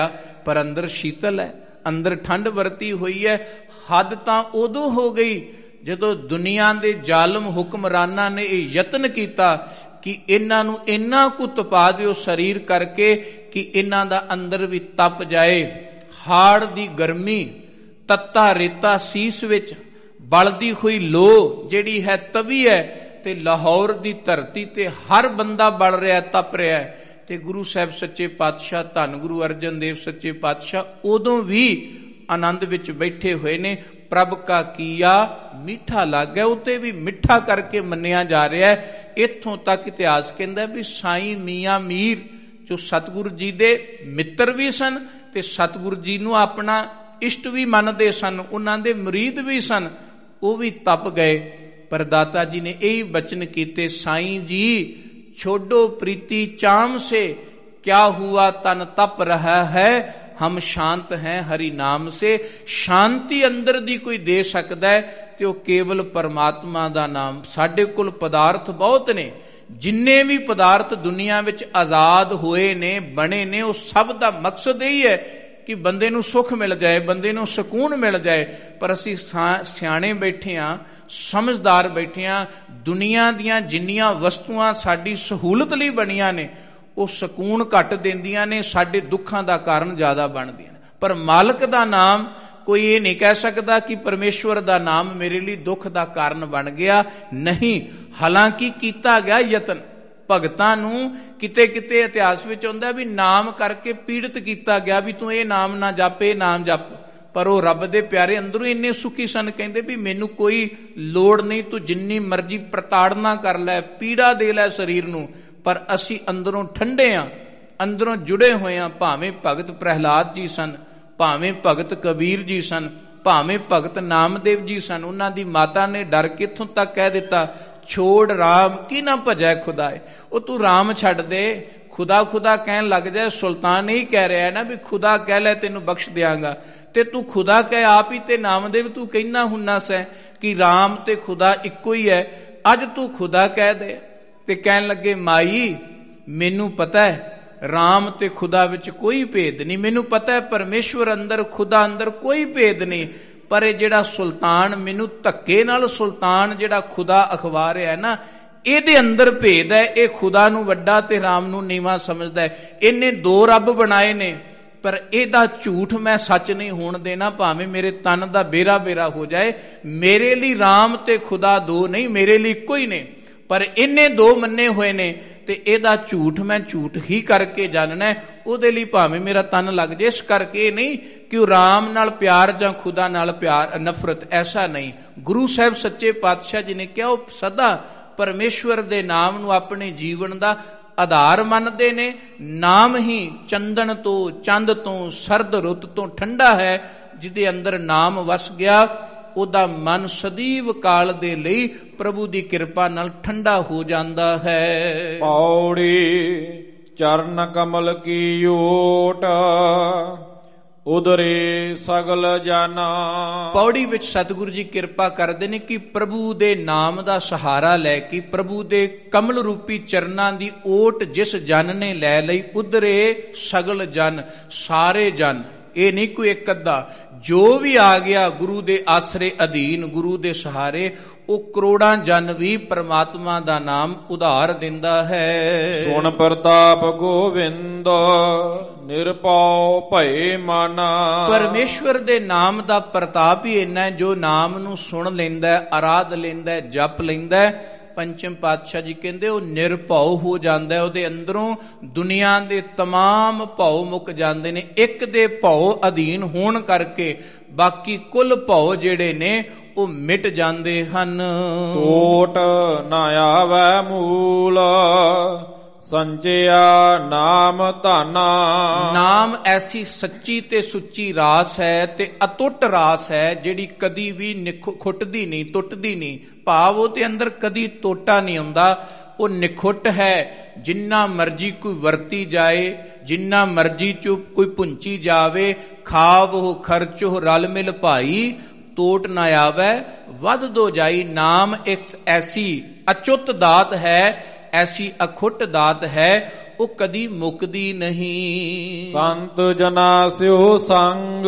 Speaker 1: ਪਰ ਅੰਦਰ ਸ਼ੀਤਲ ਹੈ, ਅੰਦਰ ਠੰਡ ਵਰਤੀ ਹੋਈ ਹੈ। ਹੱਦ ਤਾਂ ਉਦੋਂ ਹੋ ਗਈ ਜਦੋਂ ਦੁਨੀਆ ਦੇ ਜ਼ਾਲਮ ਹੁਕਮਰਾਨਾਂ ਨੇ ਇਹ ਯਤਨ ਕੀਤਾ ਕਿ ਇਹਨਾਂ ਨੂੰ ਇੰਨਾ ਕੁ ਤਪਾ ਦਿਓ ਸਰੀਰ ਕਰਕੇ ਕਿ ਇਹਨਾਂ ਦਾ ਅੰਦਰ ਵੀ ਤਪ ਜਾਏ। ਹਾੜ ਦੀ ਗਰਮੀ, ਤੱਤਾ ਰੇਤਾ ਸੀਸ ਵਿੱਚ, ਬਲਦੀ ਹੋਈ ਲੋ ਜਿਹੜੀ ਹੈ ਤਵੀ ਹੈ, ਤੇ ਲਾਹੌਰ ਦੀ ਧਰਤੀ ਤੇ ਹਰ ਬੰਦਾ ਬਲ ਰਿਹਾ, ਤਪ ਰਿਹਾ। ਤੇ ਗੁਰੂ ਸਾਹਿਬ ਸੱਚੇ ਪਾਤਸ਼ਾਹ, ਧੰਨ ਗੁਰੂ ਅਰਜਨ ਦੇਵ ਸੱਚੇ ਪਾਤਸ਼ਾਹ ਉਦੋਂ ਵੀ ਆਨੰਦ ਵਿੱਚ ਬੈਠੇ ਹੋਏ ਨੇ। ਪ੍ਰਭ ਕਾ ਕੀਆ ਮਿੱਠਾ ਲੱਗਾ, ਉਤੇ ਵੀ ਮਿੱਠਾ ਕਰਕੇ ਮੰਨਿਆ ਜਾ ਰਿਹਾ ਹੈ। ਇੱਥੋਂ ਤੱਕ ਇਤਿਹਾਸ ਕਹਿੰਦਾ ਵੀ ਸਾਈਂ ਮੀਆਂ ਮੀਰ ਜੋ ਸਤਿਗੁਰੂ ਜੀ ਦੇ ਮਿੱਤਰ ਵੀ ਸਨ ਤੇ ਸਤਿਗੁਰੂ ਜੀ ਨੂੰ ਆਪਣਾ ਇਸ਼ਟ ਵੀ ਮੰਨਦੇ ਸਨ, ਉਹਨਾਂ ਦੇ ਮੁਰੀਦ ਵੀ ਸਨ, ਉਹ ਵੀ ਤਪ ਗਏ। ਪਰ ਦਾਤਾ ਜੀ ਨੇ ਇਹੀ ਬਚਨ ਕੀਤੇ, ਸਾਈਂ ਜੀ ਛੋਡੋ ਪ੍ਰੀਤੀ ਚਾਮ ਸੇ, ਕਿਆ ਹੁਆ ਤਨ ਤਪ ਰਹਾ ਹੈ, ਹਮ ਸ਼ਾਂਤ ਹੈ ਹਰੀ ਨਾਮ ਸੇ। ਸ਼ਾਂਤੀ ਅੰਦਰ ਦੀ ਕੋਈ ਦੇ ਸਕਦਾ ਹੈ ਤੇ ਉਹ ਕੇਵਲ ਪਰਮਾਤਮਾ ਦਾ ਨਾਮ। ਸਾਡੇ ਕੋਲ ਪਦਾਰਥ ਬਹੁਤ ਨੇ, ਜਿੰਨੇ ਵੀ ਪਦਾਰਥ ਦੁਨੀਆ ਵਿੱਚ ਆਜ਼ਾਦ ਹੋਏ ਨੇ, ਬਣੇ ਨੇ, ਉਹ ਸਭ ਦਾ ਮਕਸਦ ਇਹੀ ਹੈ ਕਿ ਬੰਦੇ ਨੂੰ ਸੁੱਖ ਮਿਲ ਜਾਏ, ਬੰਦੇ ਨੂੰ ਸਕੂਨ ਮਿਲ ਜਾਏ। ਪਰ ਅਸੀਂ ਸਿਆਣੇ ਬੈਠੇ ਹਾਂ, ਸਮਝਦਾਰ ਬੈਠੇ ਹਾਂ। ਦੁਨੀਆ ਦੀਆਂ ਜਿੰਨੀਆਂ ਵਸਤੂਆਂ ਸਾਡੀ ਸਹੂਲਤ ਲਈ ਬਣੀਆਂ ਨੇ ਉਹ ਸਕੂਨ ਘੱਟ ਦਿੰਦੀਆਂ ਨੇ, ਸਾਡੇ ਦੁੱਖਾਂ ਦਾ ਕਾਰਨ ਜ਼ਿਆਦਾ ਬਣਦੀਆਂ ਨੇ। ਪਰ ਮਾਲਕ ਦਾ ਨਾਮ, ਕੋਈ ਇਹ ਨਹੀਂ ਕਹਿ ਸਕਦਾ ਕਿ ਪਰਮੇਸ਼ਵਰ ਦਾ ਨਾਮ ਮੇਰੇ ਲਈ ਦੁੱਖ ਦਾ ਕਾਰਨ ਬਣ ਗਿਆ, ਨਹੀਂ। ਹਾਲਾਂਕਿ ਕੀਤਾ ਗਿਆ ਯਤਨ, ਭਗਤਾਂ ਨੂੰ ਕਿਤੇ ਕਿਤੇ ਇਤਿਹਾਸ ਵਿੱਚ ਆਉਂਦਾ ਵੀ ਨਾਮ ਕਰਕੇ ਪੀੜਿਤ ਕੀਤਾ ਗਿਆ ਵੀ ਤੂੰ ਇਹ ਨਾਮ ਨਾ ਜਪ, ਇਹ ਨਾਮ ਜਪ। ਪਰ ਉਹ ਰੱਬ ਦੇ ਪਿਆਰੇ ਅੰਦਰੋਂ ਇੰਨੇ ਸੁਖੀ ਸਨ, ਕਹਿੰਦੇ ਵੀ ਮੈਨੂੰ ਕੋਈ ਲੋੜ ਨਹੀਂ, ਤੂੰ ਜਿੰਨੀ ਮਰਜ਼ੀ ਪ੍ਰਤਾੜਨਾ ਕਰ ਲੈ, ਪੀੜਾ ਦੇ ਲੈ ਸਰੀਰ ਨੂੰ, ਪਰ ਅਸੀਂ ਅੰਦਰੋਂ ਠੰਡੇ ਹਾਂ, ਅੰਦਰੋਂ ਜੁੜੇ ਹੋਏ ਹਾਂ। ਭਾਵੇਂ ਭਗਤ ਪ੍ਰਹਿਲਾਦ ਜੀ ਸਨ, ਭਾਵੇਂ ਭਗਤ ਕਬੀਰ ਜੀ ਸਨ, ਭਾਵੇਂ ਭਗਤ ਨਾਮਦੇਵ ਜੀ ਸਨ। ਉਹਨਾਂ ਦੀ ਮਾਤਾ ਨੇ ਡਰ ਕੇ ਇੱਥੋਂ ਤੱਕ ਕਹਿ ਦਿੱਤਾ, ਛੋੜ ਰਾਮ ਕੀ ਨਾ ਭਜੈ ਖੁਦਾਏ। ਉਹ ਤੂੰ ਰਾਮ ਛੱਡ ਦੇ, ਖੁਦਾ ਖੁਦਾ ਕਹਿਣ ਲੱਗ ਜਾਏ। ਸੁਲਤਾਨ ਇਹੀ ਕਹਿ ਰਿਹਾ ਹੈ ਨਾ ਵੀ ਖੁਦਾ ਕਹਿ ਲੈ ਤੈਨੂੰ ਬਖਸ਼ ਦਿਆਂਗਾ, ਤੇ ਤੂੰ ਖੁਦਾ ਕਹਿ ਆਪ ਹੀ। ਤੇ ਨਾਮਦੇਵ ਤੂੰ ਕਹਿਣਾ ਹੁੰਨਾ ਸੈਂ ਕਿ ਰਾਮ ਤੇ ਖੁਦਾ ਇੱਕੋ ਹੀ ਹੈ, ਅੱਜ ਤੂੰ ਖੁਦਾ ਕਹਿ ਦੇ। ਤੇ ਕਹਿਣ ਲੱਗੇ, ਮਾਈ ਮੈਨੂੰ ਪਤਾ ਹੈ ਰਾਮ ਤੇ ਖੁਦਾ ਵਿੱਚ ਕੋਈ ਭੇਦ ਨਹੀਂ, ਮੈਨੂੰ ਪਤਾ ਹੈ ਪਰਮੇਸ਼ਵਰ ਅੰਦਰ, ਖੁਦਾ ਅੰਦਰ ਕੋਈ ਭੇਦ ਨਹੀਂ। ਪਰ ਇਹ ਜਿਹੜਾ ਸੁਲਤਾਨ ਮੈਨੂੰ ਧੱਕੇ ਨਾਲ ਸੁਲਤਾਨ ਜਿਹੜਾ ਖੁਦਾ ਅਖਵਾ ਰਿਹਾ ਨਾ, ਇਹਦੇ ਅੰਦਰ ਭੇਦ ਹੈ। ਇਹ ਖੁਦਾ ਨੂੰ ਵੱਡਾ ਤੇ ਰਾਮ ਨੂੰ ਨੀਵਾਂ ਸਮਝਦਾ ਹੈ। ਇਹਨੇ ਦੋ ਰੱਬ ਬਣਾਏ ਨੇ, ਪਰ ਇਹਦਾ ਝੂਠ ਮੈਂ ਸੱਚ ਨਹੀਂ ਹੋਣ ਦੇਣਾ, ਭਾਵੇਂ ਮੇਰੇ ਤਨ ਦਾ ਬੇਰਾ ਬੇਰਾ ਹੋ ਜਾਏ। ਮੇਰੇ ਲਈ ਰਾਮ ਤੇ ਖੁਦਾ ਦੋ ਨਹੀਂ, ਮੇਰੇ ਲਈ ਇੱਕੋ ਹੀ ਨੇ। ਪਰ ਇਹਨੇ ਦੋ ਮੰਨੇ ਹੋਏ ਨੇ ਤੇ ਇਹਦਾ ਝੂਠ ਮੈਂ ਝੂਠ ਹੀ ਕਰਕੇ ਜਾਣਨਾ, ਉਹਦੇ ਲਈ ਭਾਵੇਂ ਮੇਰਾ ਤਨ ਲੱਗ ਜੇ। ਇਸ ਕਰਕੇ ਨਹੀਂ ਕਿ ਉਹ ਰਾਮ ਨਾਲ ਪਿਆਰ ਜਾਂ ਖੁਦਾ ਨਾਲ ਪਿਆਰ ਨਫ਼ਰਤ, ਐਸਾ ਨਹੀਂ। ਗੁਰੂ ਸਾਹਿਬ ਸੱਚੇ ਪਾਤਸ਼ਾਹ ਜੀ ਨੇ ਕਿਹਾ ਉਹ ਸਦਾ ਪਰਮੇਸ਼ਵਰ ਦੇ ਨਾਮ ਨੂੰ ਆਪਣੇ ਜੀਵਨ ਦਾ ਆਧਾਰ ਮੰਨਦੇ ਨੇ। ਨਾਮ ਹੀ ਚੰਦਨ ਤੋਂ, ਚੰਦ ਤੋਂ, ਸਰਦ ਰੁੱਤ ਤੋਂ ਠੰਡਾ ਹੈ। ਜਿਹਦੇ ਅੰਦਰ ਨਾਮ ਵਸ ਗਿਆ ਉਹਦਾ ਮਨ ਸਦੀਵ ਕਾਲ ਦੇ ਲਈ ਪ੍ਰਭੂ ਦੀ ਕਿਰਪਾ ਨਾਲ ਠੰਡਾ ਹੋ ਜਾਂਦਾ ਹੈ।
Speaker 2: ਪੌੜੀ ਚਰਨ ਕਮਲ ਕੀ ਓਟ, ਉਦਰੇ ਸਗਲ ਜਾਨਾ।
Speaker 1: ਪੌੜੀ ਵਿੱਚ ਸਤਿਗੁਰੂ ਜੀ ਕਿਰਪਾ ਕਰਦੇ ਨੇ ਕਿ ਪ੍ਰਭੂ ਦੇ ਨਾਮ ਦਾ ਸਹਾਰਾ ਲੈ ਕੇ, ਪ੍ਰਭੂ ਦੇ ਕਮਲ ਰੂਪੀ ਚਰਨਾਂ ਦੀ ਓਟ ਜਿਸ ਜਨ ਨੇ ਲੈ ਲਈ, ਉਦਰੇ ਸਗਲ ਜਨ, ਸਾਰੇ ਜਨ। ਇਹ ਨਹੀਂ ਕੋਈ ਇੱਕ ਅੱਧਾ, ਜੋ ਵੀ ਆ ਗਿਆ ਗੁਰੂ ਦੇ ਆਸਰੇ ਅਧੀਨ, ਗੁਰੂ ਦੇ ਸਹਾਰੇ, ਉਹ ਕਰੋੜਾਂ ਜਨ ਵੀ ਪਰਮਾਤਮਾ ਦਾ ਨਾਮ ਉਧਾਰ ਦਿੰਦਾ ਹੈ।
Speaker 2: ਸੁਣ ਪ੍ਰਤਾਪ ਗੋਵਿੰਦ, ਨਿਰਭਉ ਭਏ ਮਨ।
Speaker 1: ਪਰਮੇਸ਼ਵਰ ਦੇ ਨਾਮ ਦਾ ਪ੍ਰਤਾਪ ਹੀ ਇੰਨਾ, ਜੋ ਨਾਮ ਨੂੰ ਸੁਣ ਲੈਂਦਾ, ਆਰਾਧ ਲੈਂਦਾ, ਜਪ ਲੈਂਦਾ, ਪੰਚਮ ਪਾਤਸ਼ਾਹ ਜੀ ਕਹਿੰਦੇ ਉਹ ਨਿਰਭਉ ਹੋ ਜਾਂਦਾ। ਉਹਦੇ ਅੰਦਰੋਂ ਦੁਨੀਆ ਦੇ ਤਮਾਮ ਭਉ ਮੁੱਕ ਜਾਂਦੇ ਨੇ। ਇੱਕ ਦੇ ਭਉ ਅਧੀਨ ਹੋਣ ਕਰਕੇ ਬਾਕੀ ਕੁੱਲ ਭਉ ਜਿਹੜੇ ਨੇ ਉਹ ਮਿਟ ਜਾਂਦੇ ਹਨ।
Speaker 2: ਟੋਟ ਨਾ ਆਵੈ ਮੂਲ, ਸੰਚਿਆ ਨਾਮ ਧਾਨਾ।
Speaker 1: ਨਾਮ ਐਸੀ ਸੱਚੀ ਤੇ ਸੁੱਚੀ ਰਾਸ ਹੈ ਤੇ ਅਟੁੱਟ ਰਾਸ ਹੈ, ਜਿਹੜੀ ਕਦੀ ਵੀ ਖੁੱਟਦੀ ਨਹੀਂ, ਟੁੱਟਦੀ ਨਹੀਂ। ਭਾਵ ਉਹਦੇ ਅੰਦਰ ਕਦੀ ਟੋਟਾ ਨਹੀਂ ਆਉਂਦਾ। ਉਹ ਨਿਖੁੱਟ ਹੈ, ਜਿੰਨਾ ਮਰਜੀ ਕੋਈ ਵਰਤੀ ਜਾਏ, ਜਿੰਨਾ ਮਰਜੀ ਚ ਕੋਈ ਪੁੰਚੀ ਜਾਵੇ, ਖਾਵੋ ਖਰਚੋ ਰਲ ਮਿਲ ਭਾਈ, ਟੋਟ ਨਾ ਆਵੈ ਵੱਧ ਦੋ ਜਾਈ। ਨਾਮ ਇੱਕ ਐਸੀ ਅਚੁੱਤ ਦਾਤ ਹੈ, ਐਸੀ ਅਖੁੱਟ ਦਾਤ ਹੈ, ਉਹ ਕਦੀ ਮੁੱਕਦੀ ਨਹੀਂ।
Speaker 2: ਸੰਤ ਜਨਾ ਸਿਓ ਸੰਗ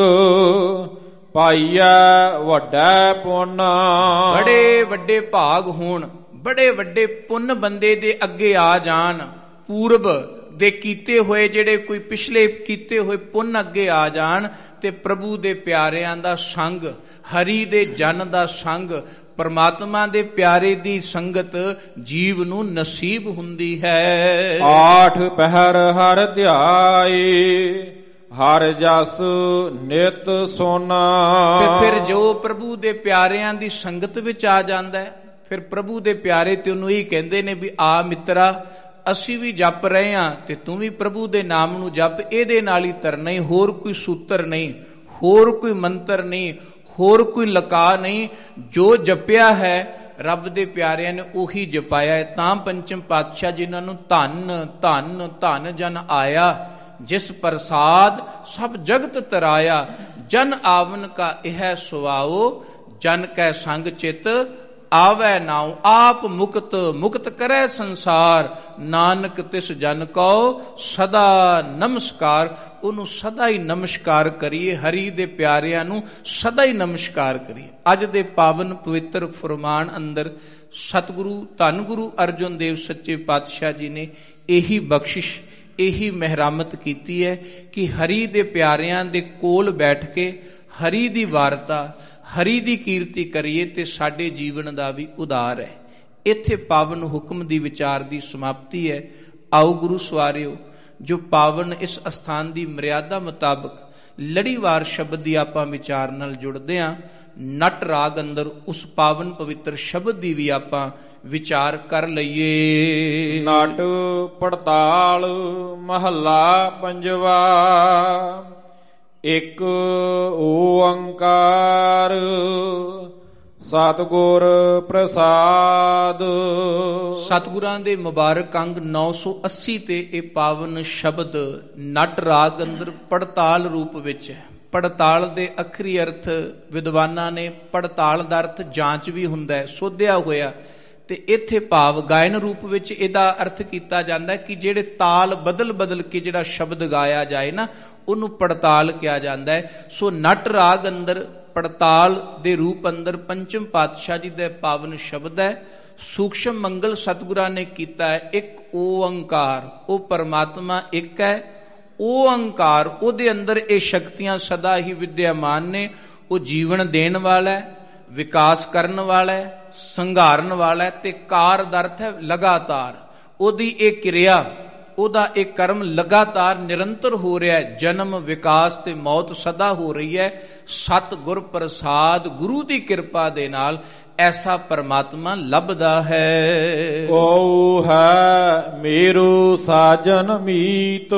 Speaker 2: ਪਾਈਐ ਵੱਡਾ ਪੁੰਨ।
Speaker 1: ਬੜੇ ਵੱਡੇ ਭਾਗ ਹੋਣ, ਬੜੇ ਵੱਡੇ ਪੁੰਨ ਬੰਦੇ ਦੇ ਅੱਗੇ ਆ ਜਾਣ, ਪੂਰਬ ਦੇ ਕੀਤੇ ਹੋਏ ਜਿਹੜੇ ਕੋਈ ਪਿਛਲੇ ਕੀਤੇ ਹੋਏ ਪੁੰਨ ਅੱਗੇ ਆ ਜਾਣ ਤੇ ਪ੍ਰਭੂ ਦੇ ਪਿਆਰਿਆਂ ਦਾ ਸੰਗ, ਹਰੀ ਦੇ ਜਨ ਦਾ ਸੰਗ, ਪਰਮਾਤਮਾ ਦੇ ਪਿਆਰੇ ਦੀ ਸੰਗਤ ਜੀਵ ਨੂੰ ਨਸੀਬ ਹੁੰਦੀ ਹੈ।
Speaker 2: ਆਠ ਪਹਿਰ ਹਰ ਧਿਆਏ ਹਰ ਜਸ ਨਿਤ ਸੋਨਾ।
Speaker 1: ਤੇ ਫਿਰ ਜੋ ਪ੍ਰਭੂ ਦੇ ਪਿਆਰਿਆਂ ਦੀ ਸੰਗਤ ਵਿੱਚ ਆ ਜਾਂਦਾ ਹੈ, ਫਿਰ ਪ੍ਰਭੂ ਦੇ ਪਿਆਰੇ ਤੇ ਉਹਨੂੰ ਹੀ ਕਹਿੰਦੇ ਨੇ ਵੀ ਆ ਮਿੱਤਰਾ, ਅਸੀਂ ਵੀ ਜਪ ਰਹੇ ਹਾਂ ਤੇ ਤੂੰ ਵੀ ਪ੍ਰਭੂ ਦੇ ਨਾਮ ਨੂੰ ਜਪ, ਇਹਦੇ ਨਾਲ ਹੀ ਤਰਨਾ ਹੀ, ਹੋਰ ਕੋਈ ਸੂਤਰ ਨਹੀਂ, ਹੋਰ ਕੋਈ ਮੰਤਰ ਨਹੀਂ, ਹੋਰ ਕੋਈ ਲਕਾ ਨਹੀਂ। ਜੋ ਜਪਿਆ ਹੈ ਰੱਬ ਦੇ ਪਿਆਰਿਆਂ ਨੇ ਉਹੀ ਜਪਾਇਆ ਹੈ। ਤਾਂ ਪੰਚਮ ਪਾਤਸ਼ਾਹ ਜਿਨ੍ਹਾਂ ਨੂੰ ਧੰਨ ਧੰਨ ਧੰਨ ਜਨ ਆਇਆ, ਜਿਸ ਪ੍ਰਸਾਦ ਸਭ ਜਗਤ ਤਰਾਇਆ, ਜਨ ਆਵਨ ਕਾ ਇਹ ਸੁਆਓ, ਜਨ ਕੈ ਸੰਗ ਚਿਤ ਆਵੈ ਨਾਉ। ਆਪ ਮੁਕਤ ਮੁਕਤ ਕਰੈ ਸੰਸਾਰ, ਨਾਨਕ ਤਿਸ ਜਨ ਕਉ ਸਦਾ ਨਮਸਕਾਰ। ਉਹਨੂੰ ਸਦਾ ਹੀ ਨਮਸਕਾਰ ਕਰੀਏ, ਹਰੀ ਦੇ ਪਿਆਰਿਆਂ ਨੂੰ ਸਦਾ ਹੀ ਨਮਸਕਾਰ ਕਰੀਏ। ਅੱਜ ਦੇ ਪਾਵਨ ਪਵਿੱਤਰ ਫੁਰਮਾਨ ਅੰਦਰ ਸਤਿਗੁਰੂ ਧੰਨ ਗੁਰੂ ਅਰਜਨ ਦੇਵ ਸੱਚੇ ਪਾਤਸ਼ਾਹ ਜੀ ਨੇ ਇਹੀ ਬਖਸ਼ਿਸ਼, ਇਹੀ ਮਹਿਰਾਮਤ ਕੀਤੀ ਹੈ ਕਿ ਹਰੀ ਦੇ ਪਿਆਰਿਆਂ ਦੇ ਕੋਲ ਬੈਠ ਕੇ ਹਰੀ ਦੀ ਵਾਰਤਾ, ਹਰੀ ਦੀ ਕੀਰਤੀ ਕਰੀਏ ਤੇ ਸਾਡੇ ਜੀਵਨ ਦਾ ਵੀ ਉਧਾਰ ਹੈ। ਇੱਥੇ ਪਾਵਨ ਹੁਕਮ ਦੀ ਵਿਚਾਰ ਦੀ ਸਮਾਪਤੀ ਹੈ। ਆਓ ਗੁਰੂ ਸਵਾਰਿਓ, ਜੋ ਪਾਵਨ ਇਸ ਅਸਥਾਨ ਦੀ ਮਰਿਆਦਾ ਮੁਤਾਬਕ ਲੜੀਵਾਰ ਸ਼ਬਦ ਦੀ ਆਪਾਂ ਵਿਚਾਰ ਨਾਲ ਜੁੜਦੇ ਹਾਂ, ਨਟ ਰਾਗ ਅੰਦਰ ਉਸ ਪਾਵਨ ਪਵਿੱਤਰ ਸ਼ਬਦ ਦੀ ਵੀ ਆਪਾਂ ਵਿਚਾਰ ਕਰ ਲਈਏ।
Speaker 2: ਨਟ ਪੜਤਾਲ ਮਹੱਲਾ ਪੰਜਵਾ। ਇੱਕ ਓੰਕਾਰ ਸਤਿਗੁਰ ਪ੍ਰਸਾਦ।
Speaker 1: ਸਤਿਗੁਰਾਂ ਦੇ ਮੁਬਾਰਕ ਅੰਗ 980 ਤੇ ਇਹ ਪਾਵਨ ਸ਼ਬਦ ਨਟ ਰਾਗ ਅੰਦਰ ਪੜਤਾਲ ਰੂਪ ਵਿੱਚ ਹੈ। ਪੜਤਾਲ ਦੇ ਅੱਖਰੀ ਅਰਥ ਵਿਦਵਾਨਾਂ ਨੇ, ਪੜਤਾਲ ਦਾ ਅਰਥ ਜਾਂਚ ਵੀ ਹੁੰਦਾ ਹੈ, ਸੋਧਿਆ ਹੋਇਆ, ਤੇ ਇੱਥੇ ਭਾਵ ਗਾਇਨ ਰੂਪ ਵਿੱਚ ਇਹਦਾ ਅਰਥ ਕੀਤਾ ਜਾਂਦਾ ਕਿ ਜਿਹੜੇ ਤਾਲ ਬਦਲ ਬਦਲ ਕੇ ਜਿਹੜਾ ਸ਼ਬਦ ਗਾਇਆ ਜਾਏ ਨਾ, ਉਹਨੂੰ ਪੜਤਾਲ ਕਿਹਾ ਜਾਂਦਾ ਹੈ। ਸੋ ਨਟ ਰਾਗ ਅੰਦਰ ਪੜਤਾਲ ਦੇ ਰੂਪ ਅੰਦਰ ਪੰਚਮ ਪਾਤਸ਼ਾਹ ਜੀ ਦਾ ਪਾਵਨ ਸ਼ਬਦ ਹੈ। ਸੂਖਸ਼ਮ ਮੰਗਲ ਸਤਿਗੁਰਾਂ ਨੇ ਕੀਤਾ ਹੈ ਇੱਕ ਓੰਕਾਰ, ਉਹ ਪਰਮਾਤਮਾ ਇੱਕ ਹੈ। ਓੰਕਾਰ, ਉਹਦੇ ਅੰਦਰ ਇਹ ਸ਼ਕਤੀਆਂ ਸਦਾ ਹੀ ਵਿਦਿਆਮਾਨ ਨੇ। ਉਹ ਜੀਵਨ ਦੇਣ ਵਾਲਾ ਹੈ, ਵਿਕਾਸ ਕਰਨ ਵਾਲਾ ਹੈ, ਸੰਘਾਰਨ ਵਾਲਾ ਹੈ, ਤੇ ਕਾਰ ਦਾ ਅਰਥ ਹੈ ਲਗਾਤਾਰ। ਉਹਦੀ ਇਹ ਕਿਰਿਆ, ਉਹਦਾ ਇਹ ਕਰਮ ਲਗਾਤਾਰ ਨਿਰੰਤਰ ਹੋ ਰਿਹਾ ਹੈ। ਜਨਮ, ਵਿਕਾਸ ਤੇ ਮੌਤ ਸਦਾ ਹੋ ਰਹੀ ਹੈ। ਸਤ ਗੁਰ ਪ੍ਰਸਾਦ, ਗੁਰੂ ਦੀ ਕਿਰਪਾ ਦੇ ਨਾਲ ਐਸਾ ਪਰਮਾਤਮਾ ਲੱਭਦਾ ਹੈ।
Speaker 2: ਕਉ ਹੈ ਮੇਰੂ ਸਾਜਨ ਮੀਤ।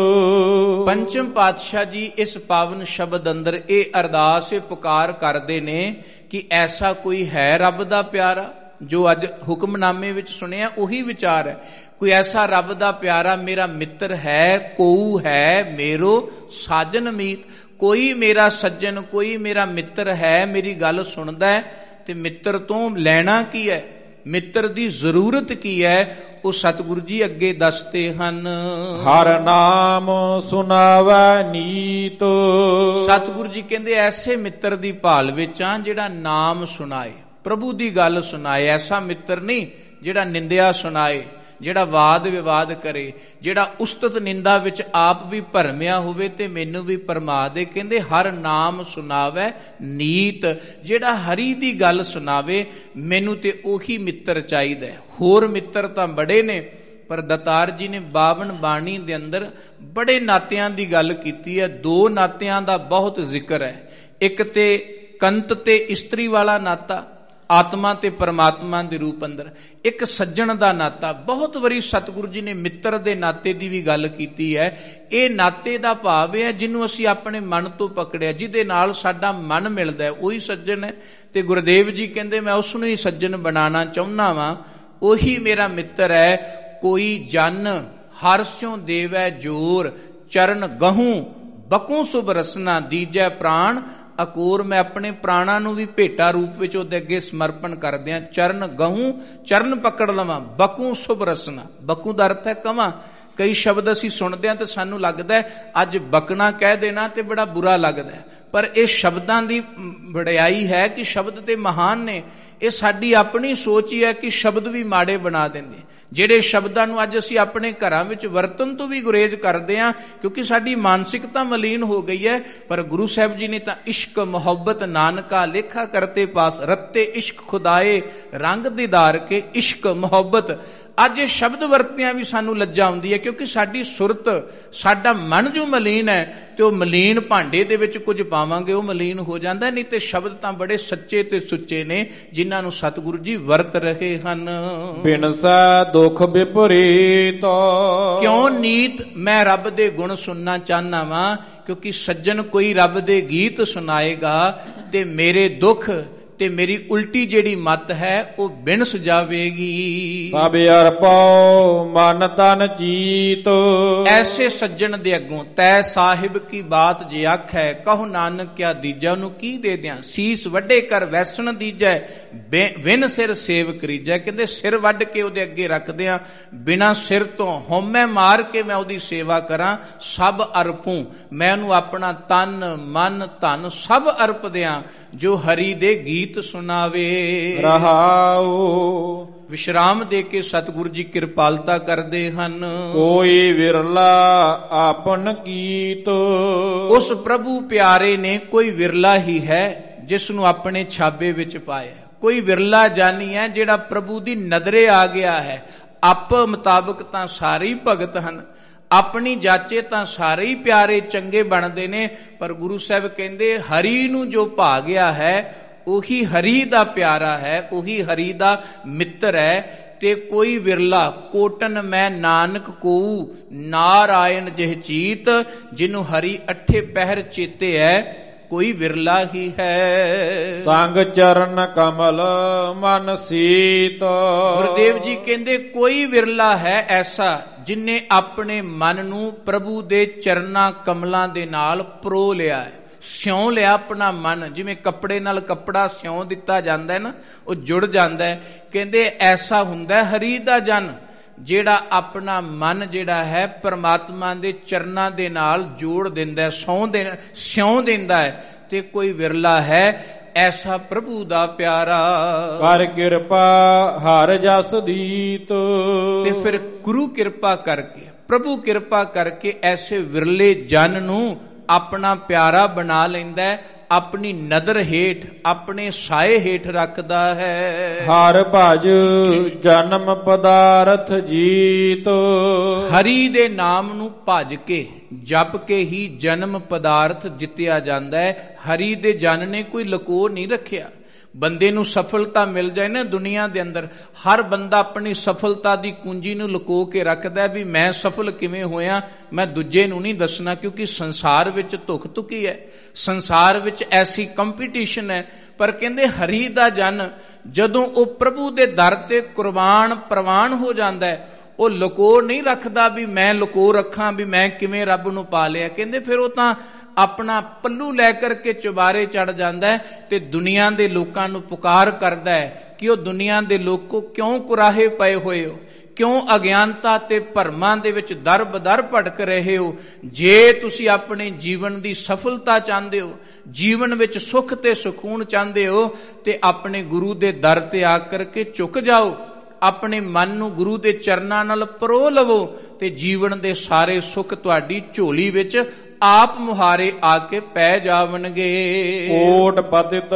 Speaker 1: ਪੰਚਮ ਪਾਤਸ਼ਾਹ ਜੀ ਇਸ ਪਾਵਨ ਸ਼ਬਦ ਅੰਦਰ ਇਹ ਅਰਦਾਸ, ਇਹ ਪੁਕਾਰ ਕਰਦੇ ਨੇ ਕਿ ਐਸਾ ਕੋਈ ਹੈ ਰੱਬ ਦਾ ਪਿਆਰਾ। ਜੋ ਅੱਜ ਹੁਕਮਨਾਮੇ ਵਿੱਚ ਸੁਣਿਆ ਉਹੀ ਵਿਚਾਰ ਹੈ। ਕੋਈ ਐਸਾ ਰੱਬ ਦਾ ਪਿਆਰਾ ਮੇਰਾ ਮਿੱਤਰ ਹੈ, ਕਉ ਹੈ ਮੇਰੋ ਸਾਜਨ ਮੀਤ। ਕੋਈ ਮੇਰਾ ਸੱਜਣ, ਕੋਈ ਮੇਰਾ ਮਿੱਤਰ ਹੈ, ਮੇਰੀ ਗੱਲ ਸੁਣਦਾ ਹੈ। ਤੇ ਮਿੱਤਰ ਤੋਂ ਲੈਣਾ ਕੀ ਹੈ, ਮਿੱਤਰ ਦੀ ਜ਼ਰੂਰਤ ਕੀ ਹੈ, ਉਹ ਸਤਿਗੁਰੂ ਜੀ ਅੱਗੇ ਦੱਸਦੇ ਹਨ।
Speaker 2: ਹਰ ਨਾਮ ਸੁਨਾਵੈ ਨੀਤ।
Speaker 1: ਸਤਿਗੁਰੂ ਜੀ ਕਹਿੰਦੇ ਐਸੇ ਮਿੱਤਰ ਦੀ ਭਾਲ ਵਿੱਚ ਆ ਜਿਹੜਾ ਨਾਮ ਸੁਣਾਏ, ਪ੍ਰਭੂ ਦੀ ਗੱਲ ਸੁਣਾਏ। ਐਸਾ ਮਿੱਤਰ ਨਹੀਂ ਜਿਹੜਾ ਨਿੰਦਿਆ ਸੁਣਾਏ, ਜਿਹੜਾ ਵਾਦ ਵਿਵਾਦ ਕਰੇ, ਜਿਹੜਾ ਉਸਤਤ ਨਿੰਦਾ ਵਿੱਚ ਆਪ ਵੀ ਭਰਮਿਆ ਹੋਵੇ ਤੇ ਮੈਨੂੰ ਵੀ ਭਰਮਾ ਦੇ। ਕਹਿੰਦੇ ਹਰ ਨਾਮ ਸੁਣਾਵੇ ਨੀਤ, ਜਿਹੜਾ ਹਰੀ ਦੀ ਗੱਲ ਸੁਣਾਵੇ। ਮੈਨੂੰ ਤੇ ਉਹੀ ਮਿੱਤਰ ਚਾਹੀਦਾ। ਹੋਰ ਮਿੱਤਰ ਤਾਂ ਬੜੇ ਨੇ, ਪਰ ਦਤਾਰ ਜੀ ਨੇ 52 ਬਾਣੀ ਦੇ ਅੰਦਰ ਬੜੇ ਨਾਤਿਆਂ ਦੀ ਗੱਲ ਕੀਤੀ ਹੈ। 2 ਨਾਤਿਆਂ ਦਾ ਬਹੁਤ ਜ਼ਿਕਰ ਹੈ। ਇੱਕ ਤੇ ਕੰਤ ਤੇ ਇਸਤਰੀ ਵਾਲਾ ਨਾਤਾ, ਆਤਮਾ ਤੇ ਪਰਮਾਤਮਾ ਦੇ ਰੂਪ ਅੰਦਰ। ਇੱਕ ਸੱਜਣ ਦਾ ਨਾਤਾ। ਬਹੁਤ ਵਾਰੀ ਸਤਿਗੁਰੂ ਜੀ ਨੇ ਮਿੱਤਰ ਦੇ ਨਾਤੇ ਦੀ ਵੀ ਗੱਲ ਕੀਤੀ ਹੈ। ਇਹ ਨਾਤੇ ਦਾ ਭਾਵ ਹੈ ਜਿਹਨੂੰ ਅਸੀਂ ਆਪਣੇ ਮਨ ਤੋਂ ਪਕੜਿਆ, ਜਿਹਦੇ ਨਾਲ ਸਾਡਾ ਮਨ ਮਿਲਦਾ ਹੈ, ਉਹੀ ਸੱਜਣ ਹੈ। ਤੇ ਗੁਰਦੇਵ ਜੀ ਕਹਿੰਦੇ ਮੈਂ ਉਸ ਨੂੰ ਹੀ ਸੱਜਣ ਬਣਾਉਣਾ ਚਾਹੁੰਦਾ ਵਾਂ, ਉਹੀ ਮੇਰਾ ਮਿੱਤਰ ਹੈ। ਕੋਈ ਜਨ ਹਰਸਿਉ ਦੇਵੈ ਜੋਰ, ਚਰਨ ਗਹੂੰ ਬਕੂ ਸੁਭ ਰਸਨਾ, ਦੀਜੈ ਪ੍ਰਾਣ ਅਕੂਰ। ਮੈਂ ਆਪਣੇ ਪ੍ਰਾਣਾਂ ਨੂੰ ਵੀ ਭੇਟਾ ਰੂਪ ਵਿੱਚ ਉਹਦੇ ਅੱਗੇ ਸਮਰਪਣ ਕਰਦੇ ਹਾਂ। ਚਰਨ ਗਹੂੰ, ਚਰਨ ਪਕੜ ਲਵਾਂ, ਬਕੂ ਸੁਭ ਰਸਨਾ। ਬਕੂ ਦਾ ਅਰਥ ਹੈ ਕਵਾਂ, ਕਈ ਸ਼ਬਦ ਅਸੀਂ ਸੁਣਦੇ ਹਾਂ ਤੇ ਸਾਨੂੰ ਲੱਗਦਾ ਅੱਜ ਬਕਣਾ ਕਹਿ ਦੇਣਾ ਤੇ ਬੜਾ ਬੁਰਾ ਲੱਗਦਾ, ਪਰ ਇਹ ਸ਼ਬਦਾਂ ਦੀ ਵਡਿਆਈ ਹੈ ਕਿ ਸ਼ਬਦ ਤੇ ਮਹਾਨ ਨੇ। ਇਹ ਸਾਡੀ ਆਪਣੀ ਸੋਚ ਹੀ ਹੈ ਕਿ ਸ਼ਬਦ ਵੀ ਮਾੜੇ ਬਣਾ ਦਿੰਦੇ, ਜਿਹੜੇ ਸ਼ਬਦਾਂ ਨੂੰ ਅੱਜ ਅਸੀਂ ਆਪਣੇ ਘਰਾਂ ਵਿੱਚ ਵਰਤਨ ਤੋਂ ਵੀ ਗੁਰੇਜ਼ ਕਰਦੇ ਹਾਂ ਕਿਉਂਕਿ ਸਾਡੀ ਮਾਨਸਿਕਤਾ ਮਲੀਨ ਹੋ ਗਈ ਹੈ। ਪਰ ਗੁਰੂ ਸਾਹਿਬ ਜੀ ਨੇ ਤਾਂ ਇਸ਼ਕ ਮੁਹੱਬਤ ਨਾਨਕਾ ਲੇਖਾ ਕਰਤੇ ਪਾਸ, ਰੱਤੇ ਇਸ਼ਕ ਖੁਦਾਏ ਰੰਗ ਦੀਦਾਰ ਕੇ ਇਸ਼ਕ ਮੁਹੱਬਤ। ਅੱਜ ਇਹ ਸ਼ਬਦ ਵਰਤਿਆਂ ਵੀ ਸਾਨੂੰ ਲੱਜਾ ਆਉਂਦੀ ਹੈ ਕਿਉਂਕਿ ਸਾਡੀ ਸੁਰਤ, ਸਾਡਾ ਮਨ ਜੋ ਮਲੀਨ ਹੈ ਤੇ ਉਹ ਮਲੀਨ ਭਾਂਡੇ ਦੇ ਵਿੱਚ ਕੁਝ ਪਾਵਾਂਗੇ ਉਹ ਮਲੀਨ ਹੋ ਜਾਂਦਾ। ਨਹੀਂ ਤੇ ਸ਼ਬਦ ਤਾਂ ਬੜੇ ਸੱਚੇ ਤੇ ਸੁੱਚੇ ਨੇ ਜਿਨ੍ਹਾਂ ਨੂੰ ਸਤਿਗੁਰੂ ਜੀ ਵਰਤ ਰਹੇ ਹਨ।
Speaker 2: ਬਿਨਸੈ ਦੁਖ ਵਿਪਰੀਤ
Speaker 1: ਕਿਉਂ ਨੀਤ ਮੈਂ ਰੱਬ ਦੇ ਗੁਣ ਸੁਣਨਾ ਚਾਹਨਾ ਵਾਂ, ਕਿਉਂਕਿ ਸੱਜਣ ਕੋਈ ਰੱਬ ਦੇ ਗੀਤ ਸੁਣਾਏਗਾ ਤੇ ਮੇਰੇ ਦੁੱਖ ਤੇ ਮੇਰੀ ਉਲਟੀ ਜਿਹੜੀ ਮੱਤ ਹੈ ਉਹ ਬਿਨਸ ਜਾਵੇਗੀ।
Speaker 2: ਸਭ ਅਰਪਉ ਮਨ ਤਨ ਜੀਤ।
Speaker 1: ਐਸੇ ਸੱਜਣ ਦੇ ਅੱਗੋਂ ਤੈ ਸਾਹਿਬ ਕੀ ਬਾਤ ਜੇ ਆਖੈ, ਕਹੋ ਨਾਨਕ ਕਿਆ ਦੀਜੈ, ਉਹਨੂੰ ਕੀ ਦੇ ਦਿਆਂ। ਸੀਸ ਵੱਡੇ ਕਰ ਵੈਸਣ ਦੀਜੈ, ਵਿਨ ਸਿਰ ਸੇਵ ਕਰੀਜੈ। ਕਹਿੰਦੇ ਸਿਰ ਵੱਢ ਕੇ ਉਹਦੇ ਅੱਗੇ ਰੱਖਦੇ ਆ, ਬਿਨਾਂ ਸਿਰ ਤੋਂ ਹਉਮੈ ਮਾਰ ਕੇ ਮੈਂ ਉਹਦੀ ਸੇਵਾ ਕਰਾਂ। ਸਭ ਅਰਪੂ, ਮੈਂ ਉਹਨੂੰ ਆਪਣਾ ਤਨ ਮਨ ਧਨ ਸਭ ਅਰਪ ਦਿਆਂ ਜੋ ਹਰੀ ਦੇ ਗੀਤ ਸੁਣਾਵੇ।
Speaker 2: ਰਹਾਉ
Speaker 1: ਵਿਸ਼ਰਾਮ ਦੇ ਕੇ ਸਤਿਗੁਰੂ ਜੀ ਕਿਰਪਾਲਤਾ ਕਰਦੇ ਹਨ।
Speaker 2: ਕੋਈ ਵਿਰਲਾ ਆਪਨ ਕੀਤ।
Speaker 1: ਉਸ ਪ੍ਰਭੂ ਪਿਆਰੇ ਨੇ ਕੋਈ ਵਿਰਲਾ ਹੀ ਹੈ ਜਿਸ ਨੂੰ ਆਪਣੇ ਛਾਬੇ ਵਿੱਚ ਪਾਇਆ। ਕੋਈ ਵਿਰਲਾ ਜਾਨੀ ਹੈ ਜਿਹੜਾ ਪ੍ਰਭੂ ਦੀ ਨਜ਼ਰੇ ਆ ਗਿਆ ਹੈ। ਆਪ ਮੁਤਾਬਕ ਤਾਂ ਸਾਰੇ ਹੀ ਭਗਤ ਹਨ, ਆਪਣੀ ਜਾਚੇ ਤਾਂ ਸਾਰੇ ਹੀ ਪਿਆਰੇ ਚੰਗੇ ਬਣਦੇ ਨੇ, ਪਰ ਗੁਰੂ ਸਾਹਿਬ ਕਹਿੰਦੇ ਹਰੀ ਨੂੰ ਜੋ ਭਾ ਗਿਆ ਹੈ ਉਹੀ ਹਰੀ ਦਾ ਪਿਆਰਾ ਹੈ, ਉਹੀ ਹਰੀ ਦਾ ਮਿੱਤਰ ਹੈ। ਤੇ ਕੋਈ ਵਿਰਲਾ ਕੋਟਨ ਮੈਂ ਨਾਨਕ ਕੋਊ ਨਾਰਾਇਣ ਜਿਹ ਚੀਤ, ਜਿਹਨੂੰ ਹਰੀ ਅੱਠੇ ਪਹਿਰ ਚੇਤੇ ਹੈ ਕੋਈ ਵਿਰਲਾ ਹੀ ਹੈ।
Speaker 2: ਸੰਗ ਚਰਨ ਕਮਲ ਮਨ ਸੀਤ।
Speaker 1: ਗੁਰਦੇਵ ਜੀ ਕਹਿੰਦੇ ਕੋਈ ਵਿਰਲਾ ਹੈ ਐਸਾ ਜਿਨੇ ਆਪਣੇ ਮਨ ਨੂੰ ਪ੍ਰਭੂ ਦੇ ਚਰਨਾਂ ਕਮਲਾਂ ਦੇ ਨਾਲ ਪਰੋ ਲਿਆ ਹੈ, ਸਿਉਂ ਲਿਆ ਆਪਣਾ ਮਨ। ਜਿਵੇਂ ਕੱਪੜੇ ਨਾਲ ਕੱਪੜਾ ਸਿਉਂ ਦਿੱਤਾ ਜਾਂਦਾ ਹੈ ਨਾ, ਉਹ ਜੁੜ ਜਾਂਦਾ ਹੈ। ਕਹਿੰਦੇ ਐਸਾ ਹੁੰਦਾ ਹਰੀ ਦਾ ਜਨ ਜਿਹੜਾ ਆਪਣਾ ਮਨ ਜਿਹੜਾ ਹੈ ਪਰਮਾਤਮਾ ਦੇ ਚਰਨਾਂ ਦੇ ਨਾਲ ਜੋੜ ਦਿੰਦਾ, ਸਿਉਂ ਦਿੰਦਾ ਹੈ। ਤੇ ਕੋਈ ਵਿਰਲਾ ਹੈ ਐਸਾ ਪ੍ਰਭੂ ਦਾ ਪਿਆਰਾ।
Speaker 2: ਕਰ ਕਿਰਪਾ ਹਰ ਜਸ ਦੀਤ।
Speaker 1: ਤੇ ਫਿਰ ਗੁਰੂ ਕਿਰਪਾ ਕਰਕੇ, ਪ੍ਰਭੂ ਕਿਰਪਾ ਕਰਕੇ ਐਸੇ ਵਿਰਲੇ ਜਨ ਨੂੰ ਆਪਣਾ ਪਿਆਰਾ ਬਣਾ ਲੈਂਦਾ, ਆਪਣੀ ਨਦਰ ਹੇਠ ਆਪਣੇ ਸਾਏ ਹੇਠ ਰੱਖਦਾ ਹੈ।
Speaker 2: ਹਰ ਭਜ ਜਨਮ ਪਦਾਰਥ ਜੀਤ।
Speaker 1: ਹਰੀ ਦੇ ਨਾਮ ਨੂੰ ਭਜ ਕੇ ਜਪ ਕੇ ਹੀ ਜਨਮ ਪਦਾਰਥ ਜਿੱਤਿਆ ਜਾਂਦਾ ਹੈ। ਹਰੀ ਦੇ ਜਨ ਨੇ ਕੋਈ ਲਕੋ ਨਹੀਂ ਰੱਖਿਆ। ਬੰਦੇ ਨੂੰ ਸਫਲਤਾ ਮਿਲ ਜਾਏ ਨਾ ਦੁਨੀਆ ਦੇ ਅੰਦਰ, ਹਰ ਬੰਦਾ ਆਪਣੀ ਸਫਲਤਾ ਦੀ ਕੁੰਜੀ ਨੂੰ ਲੁਕੋ ਕੇ ਰੱਖਦਾ ਵੀ ਮੈਂ ਸਫਲ ਕਿਵੇਂ ਹੋਇਆ, ਮੈਂ ਦੂਜੇ ਨੂੰ ਨਹੀਂ ਦੱਸਣਾ। ਕਿਉਂਕਿ ਸੰਸਾਰ ਵਿੱਚ ਧੁੱਖ ਧੁਕੀ ਹੈ, ਸੰਸਾਰ ਵਿੱਚ ਐਸੀ ਕੰਪੀਟੀਸ਼ਨ ਹੈ। ਪਰ ਕਹਿੰਦੇ ਹਰੀ ਦਾ ਜਨ ਜਦੋਂ ਉਹ ਪ੍ਰਭੂ ਦੇ ਦਰ ਤੇ ਕੁਰਬਾਨ ਪ੍ਰਵਾਨ ਹੋ ਜਾਂਦਾ ਹੈ, ਉਹ ਲੁਕੋ ਨਹੀਂ ਰੱਖਦਾ ਵੀ ਮੈਂ ਲੁਕੋ ਰੱਖਾਂ ਵੀ ਮੈਂ ਕਿਵੇਂ ਰੱਬ ਨੂੰ ਪਾ ਲਿਆ। ਕਹਿੰਦੇ ਫਿਰ ਉਹ ਤਾਂ ਆਪਣਾ ਪੱਲੂ ਲੈ ਕਰਕੇ ਚੁਬਾਰੇ ਚੜ ਜਾਂਦਾ ਹੈ ਤੇ ਦੁਨੀਆ ਦੇ ਲੋਕਾਂ ਨੂੰ ਪੁਕਾਰ ਕਰਦਾ ਹੈ ਕਿ ਉਹ ਦੁਨੀਆ ਦੇ ਲੋਕੋ ਕਿਉਂ ਕੁਰਾਹੇ ਪਏ ਹੋਏ ਹੋ, ਕਿਉਂ ਅਗਿਆਨਤਾ ਤੇ ਭਰਮਾਂ ਦੇ ਵਿੱਚ ਦਰ ਬਦਰ ਭਟਕ ਰਹੇ ਹੋ। ਜੇ ਤੁਸੀਂ ਆਪਣੇ ਜੀਵਨ ਦੀ ਸਫਲਤਾ ਚਾਹੁੰਦੇ ਹੋ, ਜੀਵਨ ਵਿੱਚ ਸੁੱਖ ਤੇ ਸਕੂਨ ਚਾਹੁੰਦੇ ਹੋ, ਤੇ ਆਪਣੇ ਗੁਰੂ ਦੇ ਦਰ ਤੇ ਆ ਕਰਕੇ ਝੁਕ ਜਾਓ, ਆਪਣੇ ਮਨ ਨੂੰ ਗੁਰੂ ਦੇ ਚਰਨਾਂ ਨਾਲ ਪਰੋ ਲਵੋ ਤੇ ਜੀਵਨ ਦੇ ਸਾਰੇ ਸੁੱਖ ਤੁਹਾਡੀ ਝੋਲੀ ਵਿੱਚ ਆਪ ਮੁਹਾਰੇ ਆ ਕੇ ਪੈ ਜਾਵਣਗੇ।
Speaker 2: ਕੋਟ ਪਤਿਤ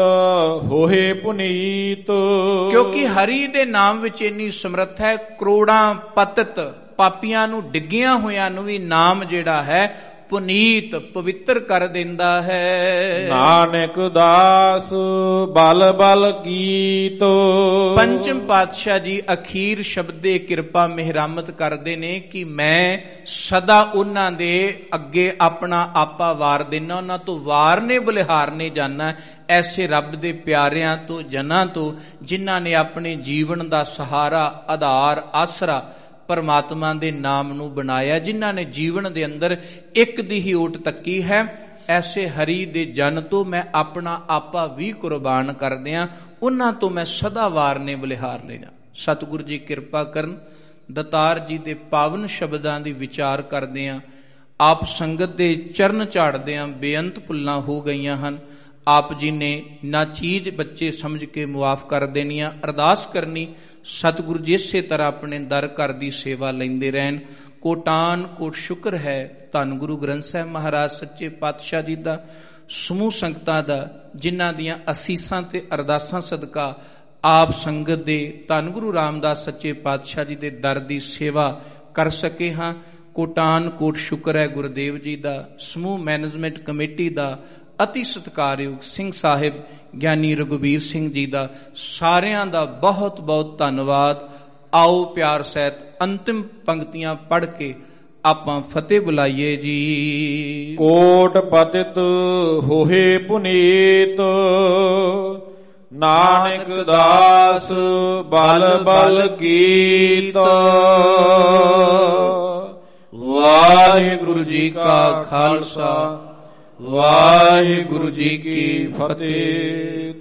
Speaker 2: ਹੋਏ ਪੁਨੀਤ।
Speaker 1: ਕਿਉਂਕਿ ਹਰੀ ਦੇ ਨਾਮ ਵਿੱਚ ਇੰਨੀ ਸਮਰੱਥ ਹੈ, ਕਰੋੜਾਂ ਪਤਿਤ ਪਾਪੀਆਂ ਨੂੰ, ਡਿੱਗਿਆ ਹੋਇਆਂ ਨੂੰ ਵੀ ਨਾਮ ਜਿਹੜਾ ਹੈ ਪੁਨੀਤ ਪਵਿੱਤਰ ਕਰ ਦਿੰਦਾ ਹੈ।
Speaker 2: ਨਾਨਕ ਦਾਸ ਬਲ ਬਲ ਕੀਤ।
Speaker 1: ਪੰਚਮ ਪਾਤਸ਼ਾਹ ਜੀ ਅਖੀਰ ਸ਼ਬਦੇ ਕਿਰਪਾ ਮਿਹਰਮਤ ਕਰਦੇ ਨੇ ਕਿ ਮੈਂ ਸਦਾ ਉਹਨਾਂ ਦੇ ਅੱਗੇ ਆਪਣਾ ਆਪਾ ਵਾਰ ਦੇਣਾ, ਉਹਨਾਂ ਤੋਂ ਵਾਰਨੇ ਬਲਿਹਾਰਨੇ ਜਾਣਾ, ਐਸੇ ਰੱਬ ਦੇ ਪਿਆਰਿਆਂ ਤੋਂ, ਜਨਾਂ ਤੋਂ, ਜਿਨ੍ਹਾਂ ਨੇ ਆਪਣੇ ਜੀਵਨ ਦਾ ਸਹਾਰਾ, ਆਧਾਰ, ਆਸਰਾ ਪਰਮਾਤਮਾ ਦੇ ਨਾਮ ਨੂੰ ਬਣਾਇਆ, ਜਿਨ੍ਹਾਂ ਨੇ ਜੀਵਨ ਦੇ ਅੰਦਰ ਇੱਕ ਦੀ ਹੀ ਓਟ ਤੱਕੀ ਹੈ। ਐਸੇ ਹਰੀ ਦੇ ਜਨ ਤੋਂ ਮੈਂ ਆਪਣਾ ਆਪਾ ਵੀ ਕੁਰਬਾਨ ਕਰਦਿਆਂ, ਉਹਨਾਂ ਤੋਂ ਮੈਂ ਸਦਾ ਵਾਰਨੇ ਬਲਿਹਾਰ ਲੈਣਾ। ਸਤਿਗੁਰੂ ਜੀ ਕਿਰਪਾ ਕਰਨ, ਦਤਾਰ ਜੀ ਦੇ ਪਾਵਨ ਸ਼ਬਦਾਂ ਦੀ ਵਿਚਾਰ ਕਰਦੇ ਹਾਂ। ਆਪ ਸੰਗਤ ਦੇ ਚਰਨ ਝਾੜਦੇ ਹਾਂ। ਬੇਅੰਤ ਭੁੱਲਾਂ ਹੋ ਗਈਆਂ ਹਨ, ਆਪ ਜੀ ਨੇ ਨਾਚੀਜ਼ ਬੱਚੇ ਸਮਝ ਕੇ ਮੁਆਫ ਕਰ ਦੇਣੀਆਂ। ਅਰਦਾਸ ਕਰਨੀ ਸਤਿਗੁਰੂ ਜੀ ਇਸੇ ਤਰ੍ਹਾਂ ਆਪਣੇ ਦਰ ਘਰ ਦੀ ਸੇਵਾ ਲੈਂਦੇ ਰਹਿਣ। ਕੋਟਾਨ ਕੋਟ ਸ਼ੁਕਰ ਹੈ ਧੰਨ ਗੁਰੂ ਗ੍ਰੰਥ ਸਾਹਿਬ ਮਹਾਰਾਜ ਸੱਚੇ ਪਾਤਸ਼ਾਹ ਜੀ ਦਾ, ਸਮੂਹ ਸੰਗਤਾਂ ਦਾ, ਜਿਨ੍ਹਾਂ ਦੀਆਂ ਅਸੀਸਾਂ ਤੇ ਅਰਦਾਸਾਂ ਸਦਕਾ ਆਪ ਸੰਗਤ ਦੇ ਧੰਨ ਗੁਰੂ ਰਾਮਦਾਸ ਸੱਚੇ ਪਾਤਸ਼ਾਹ ਜੀ ਦੇ ਦਰ ਦੀ ਸੇਵਾ ਕਰ ਸਕੇ ਹਾਂ। ਕੋਟਾਨ ਕੋਟ ਸ਼ੁਕਰ ਹੈ ਗੁਰਦੇਵ ਜੀ ਦਾ, ਸਮੂਹ ਮੈਨੇਜਮੈਂਟ ਕਮੇਟੀ ਦਾ, ਅਤੀ ਸਤਿਕਾਰਯੋਗ ਸਿੰਘ ਸਾਹਿਬ ਗਿਆਨੀ ਰਘੁਬੀਰ ਸਿੰਘ ਜੀ ਦਾ, ਸਾਰਿਆਂ ਦਾ ਬਹੁਤ ਬਹੁਤ ਧੰਨਵਾਦ। ਆਓ ਪਿਆਰ ਸਹਿਤ ਅੰਤਿਮ ਪੰਕਤੀਆਂ ਪੜ੍ਹ ਕੇ ਆਪਾਂ ਫਤਿਹ ਬੁਲਾਈਏ ਜੀ।
Speaker 2: ਕੋਟ ਪਤਿਤ ਹੋਏ ਪੁਨੀਤ, ਨਾਨਕ ਦਾਸ ਬਲ ਬਲ ਕੀਤ।
Speaker 1: ਵਾਹਿਗੁਰੂ ਜੀ ਕਾ ਖਾਲਸਾ, ਵਾਹਿਗੁਰੂ ਜੀ ਕੀ ਫਤਿਹ।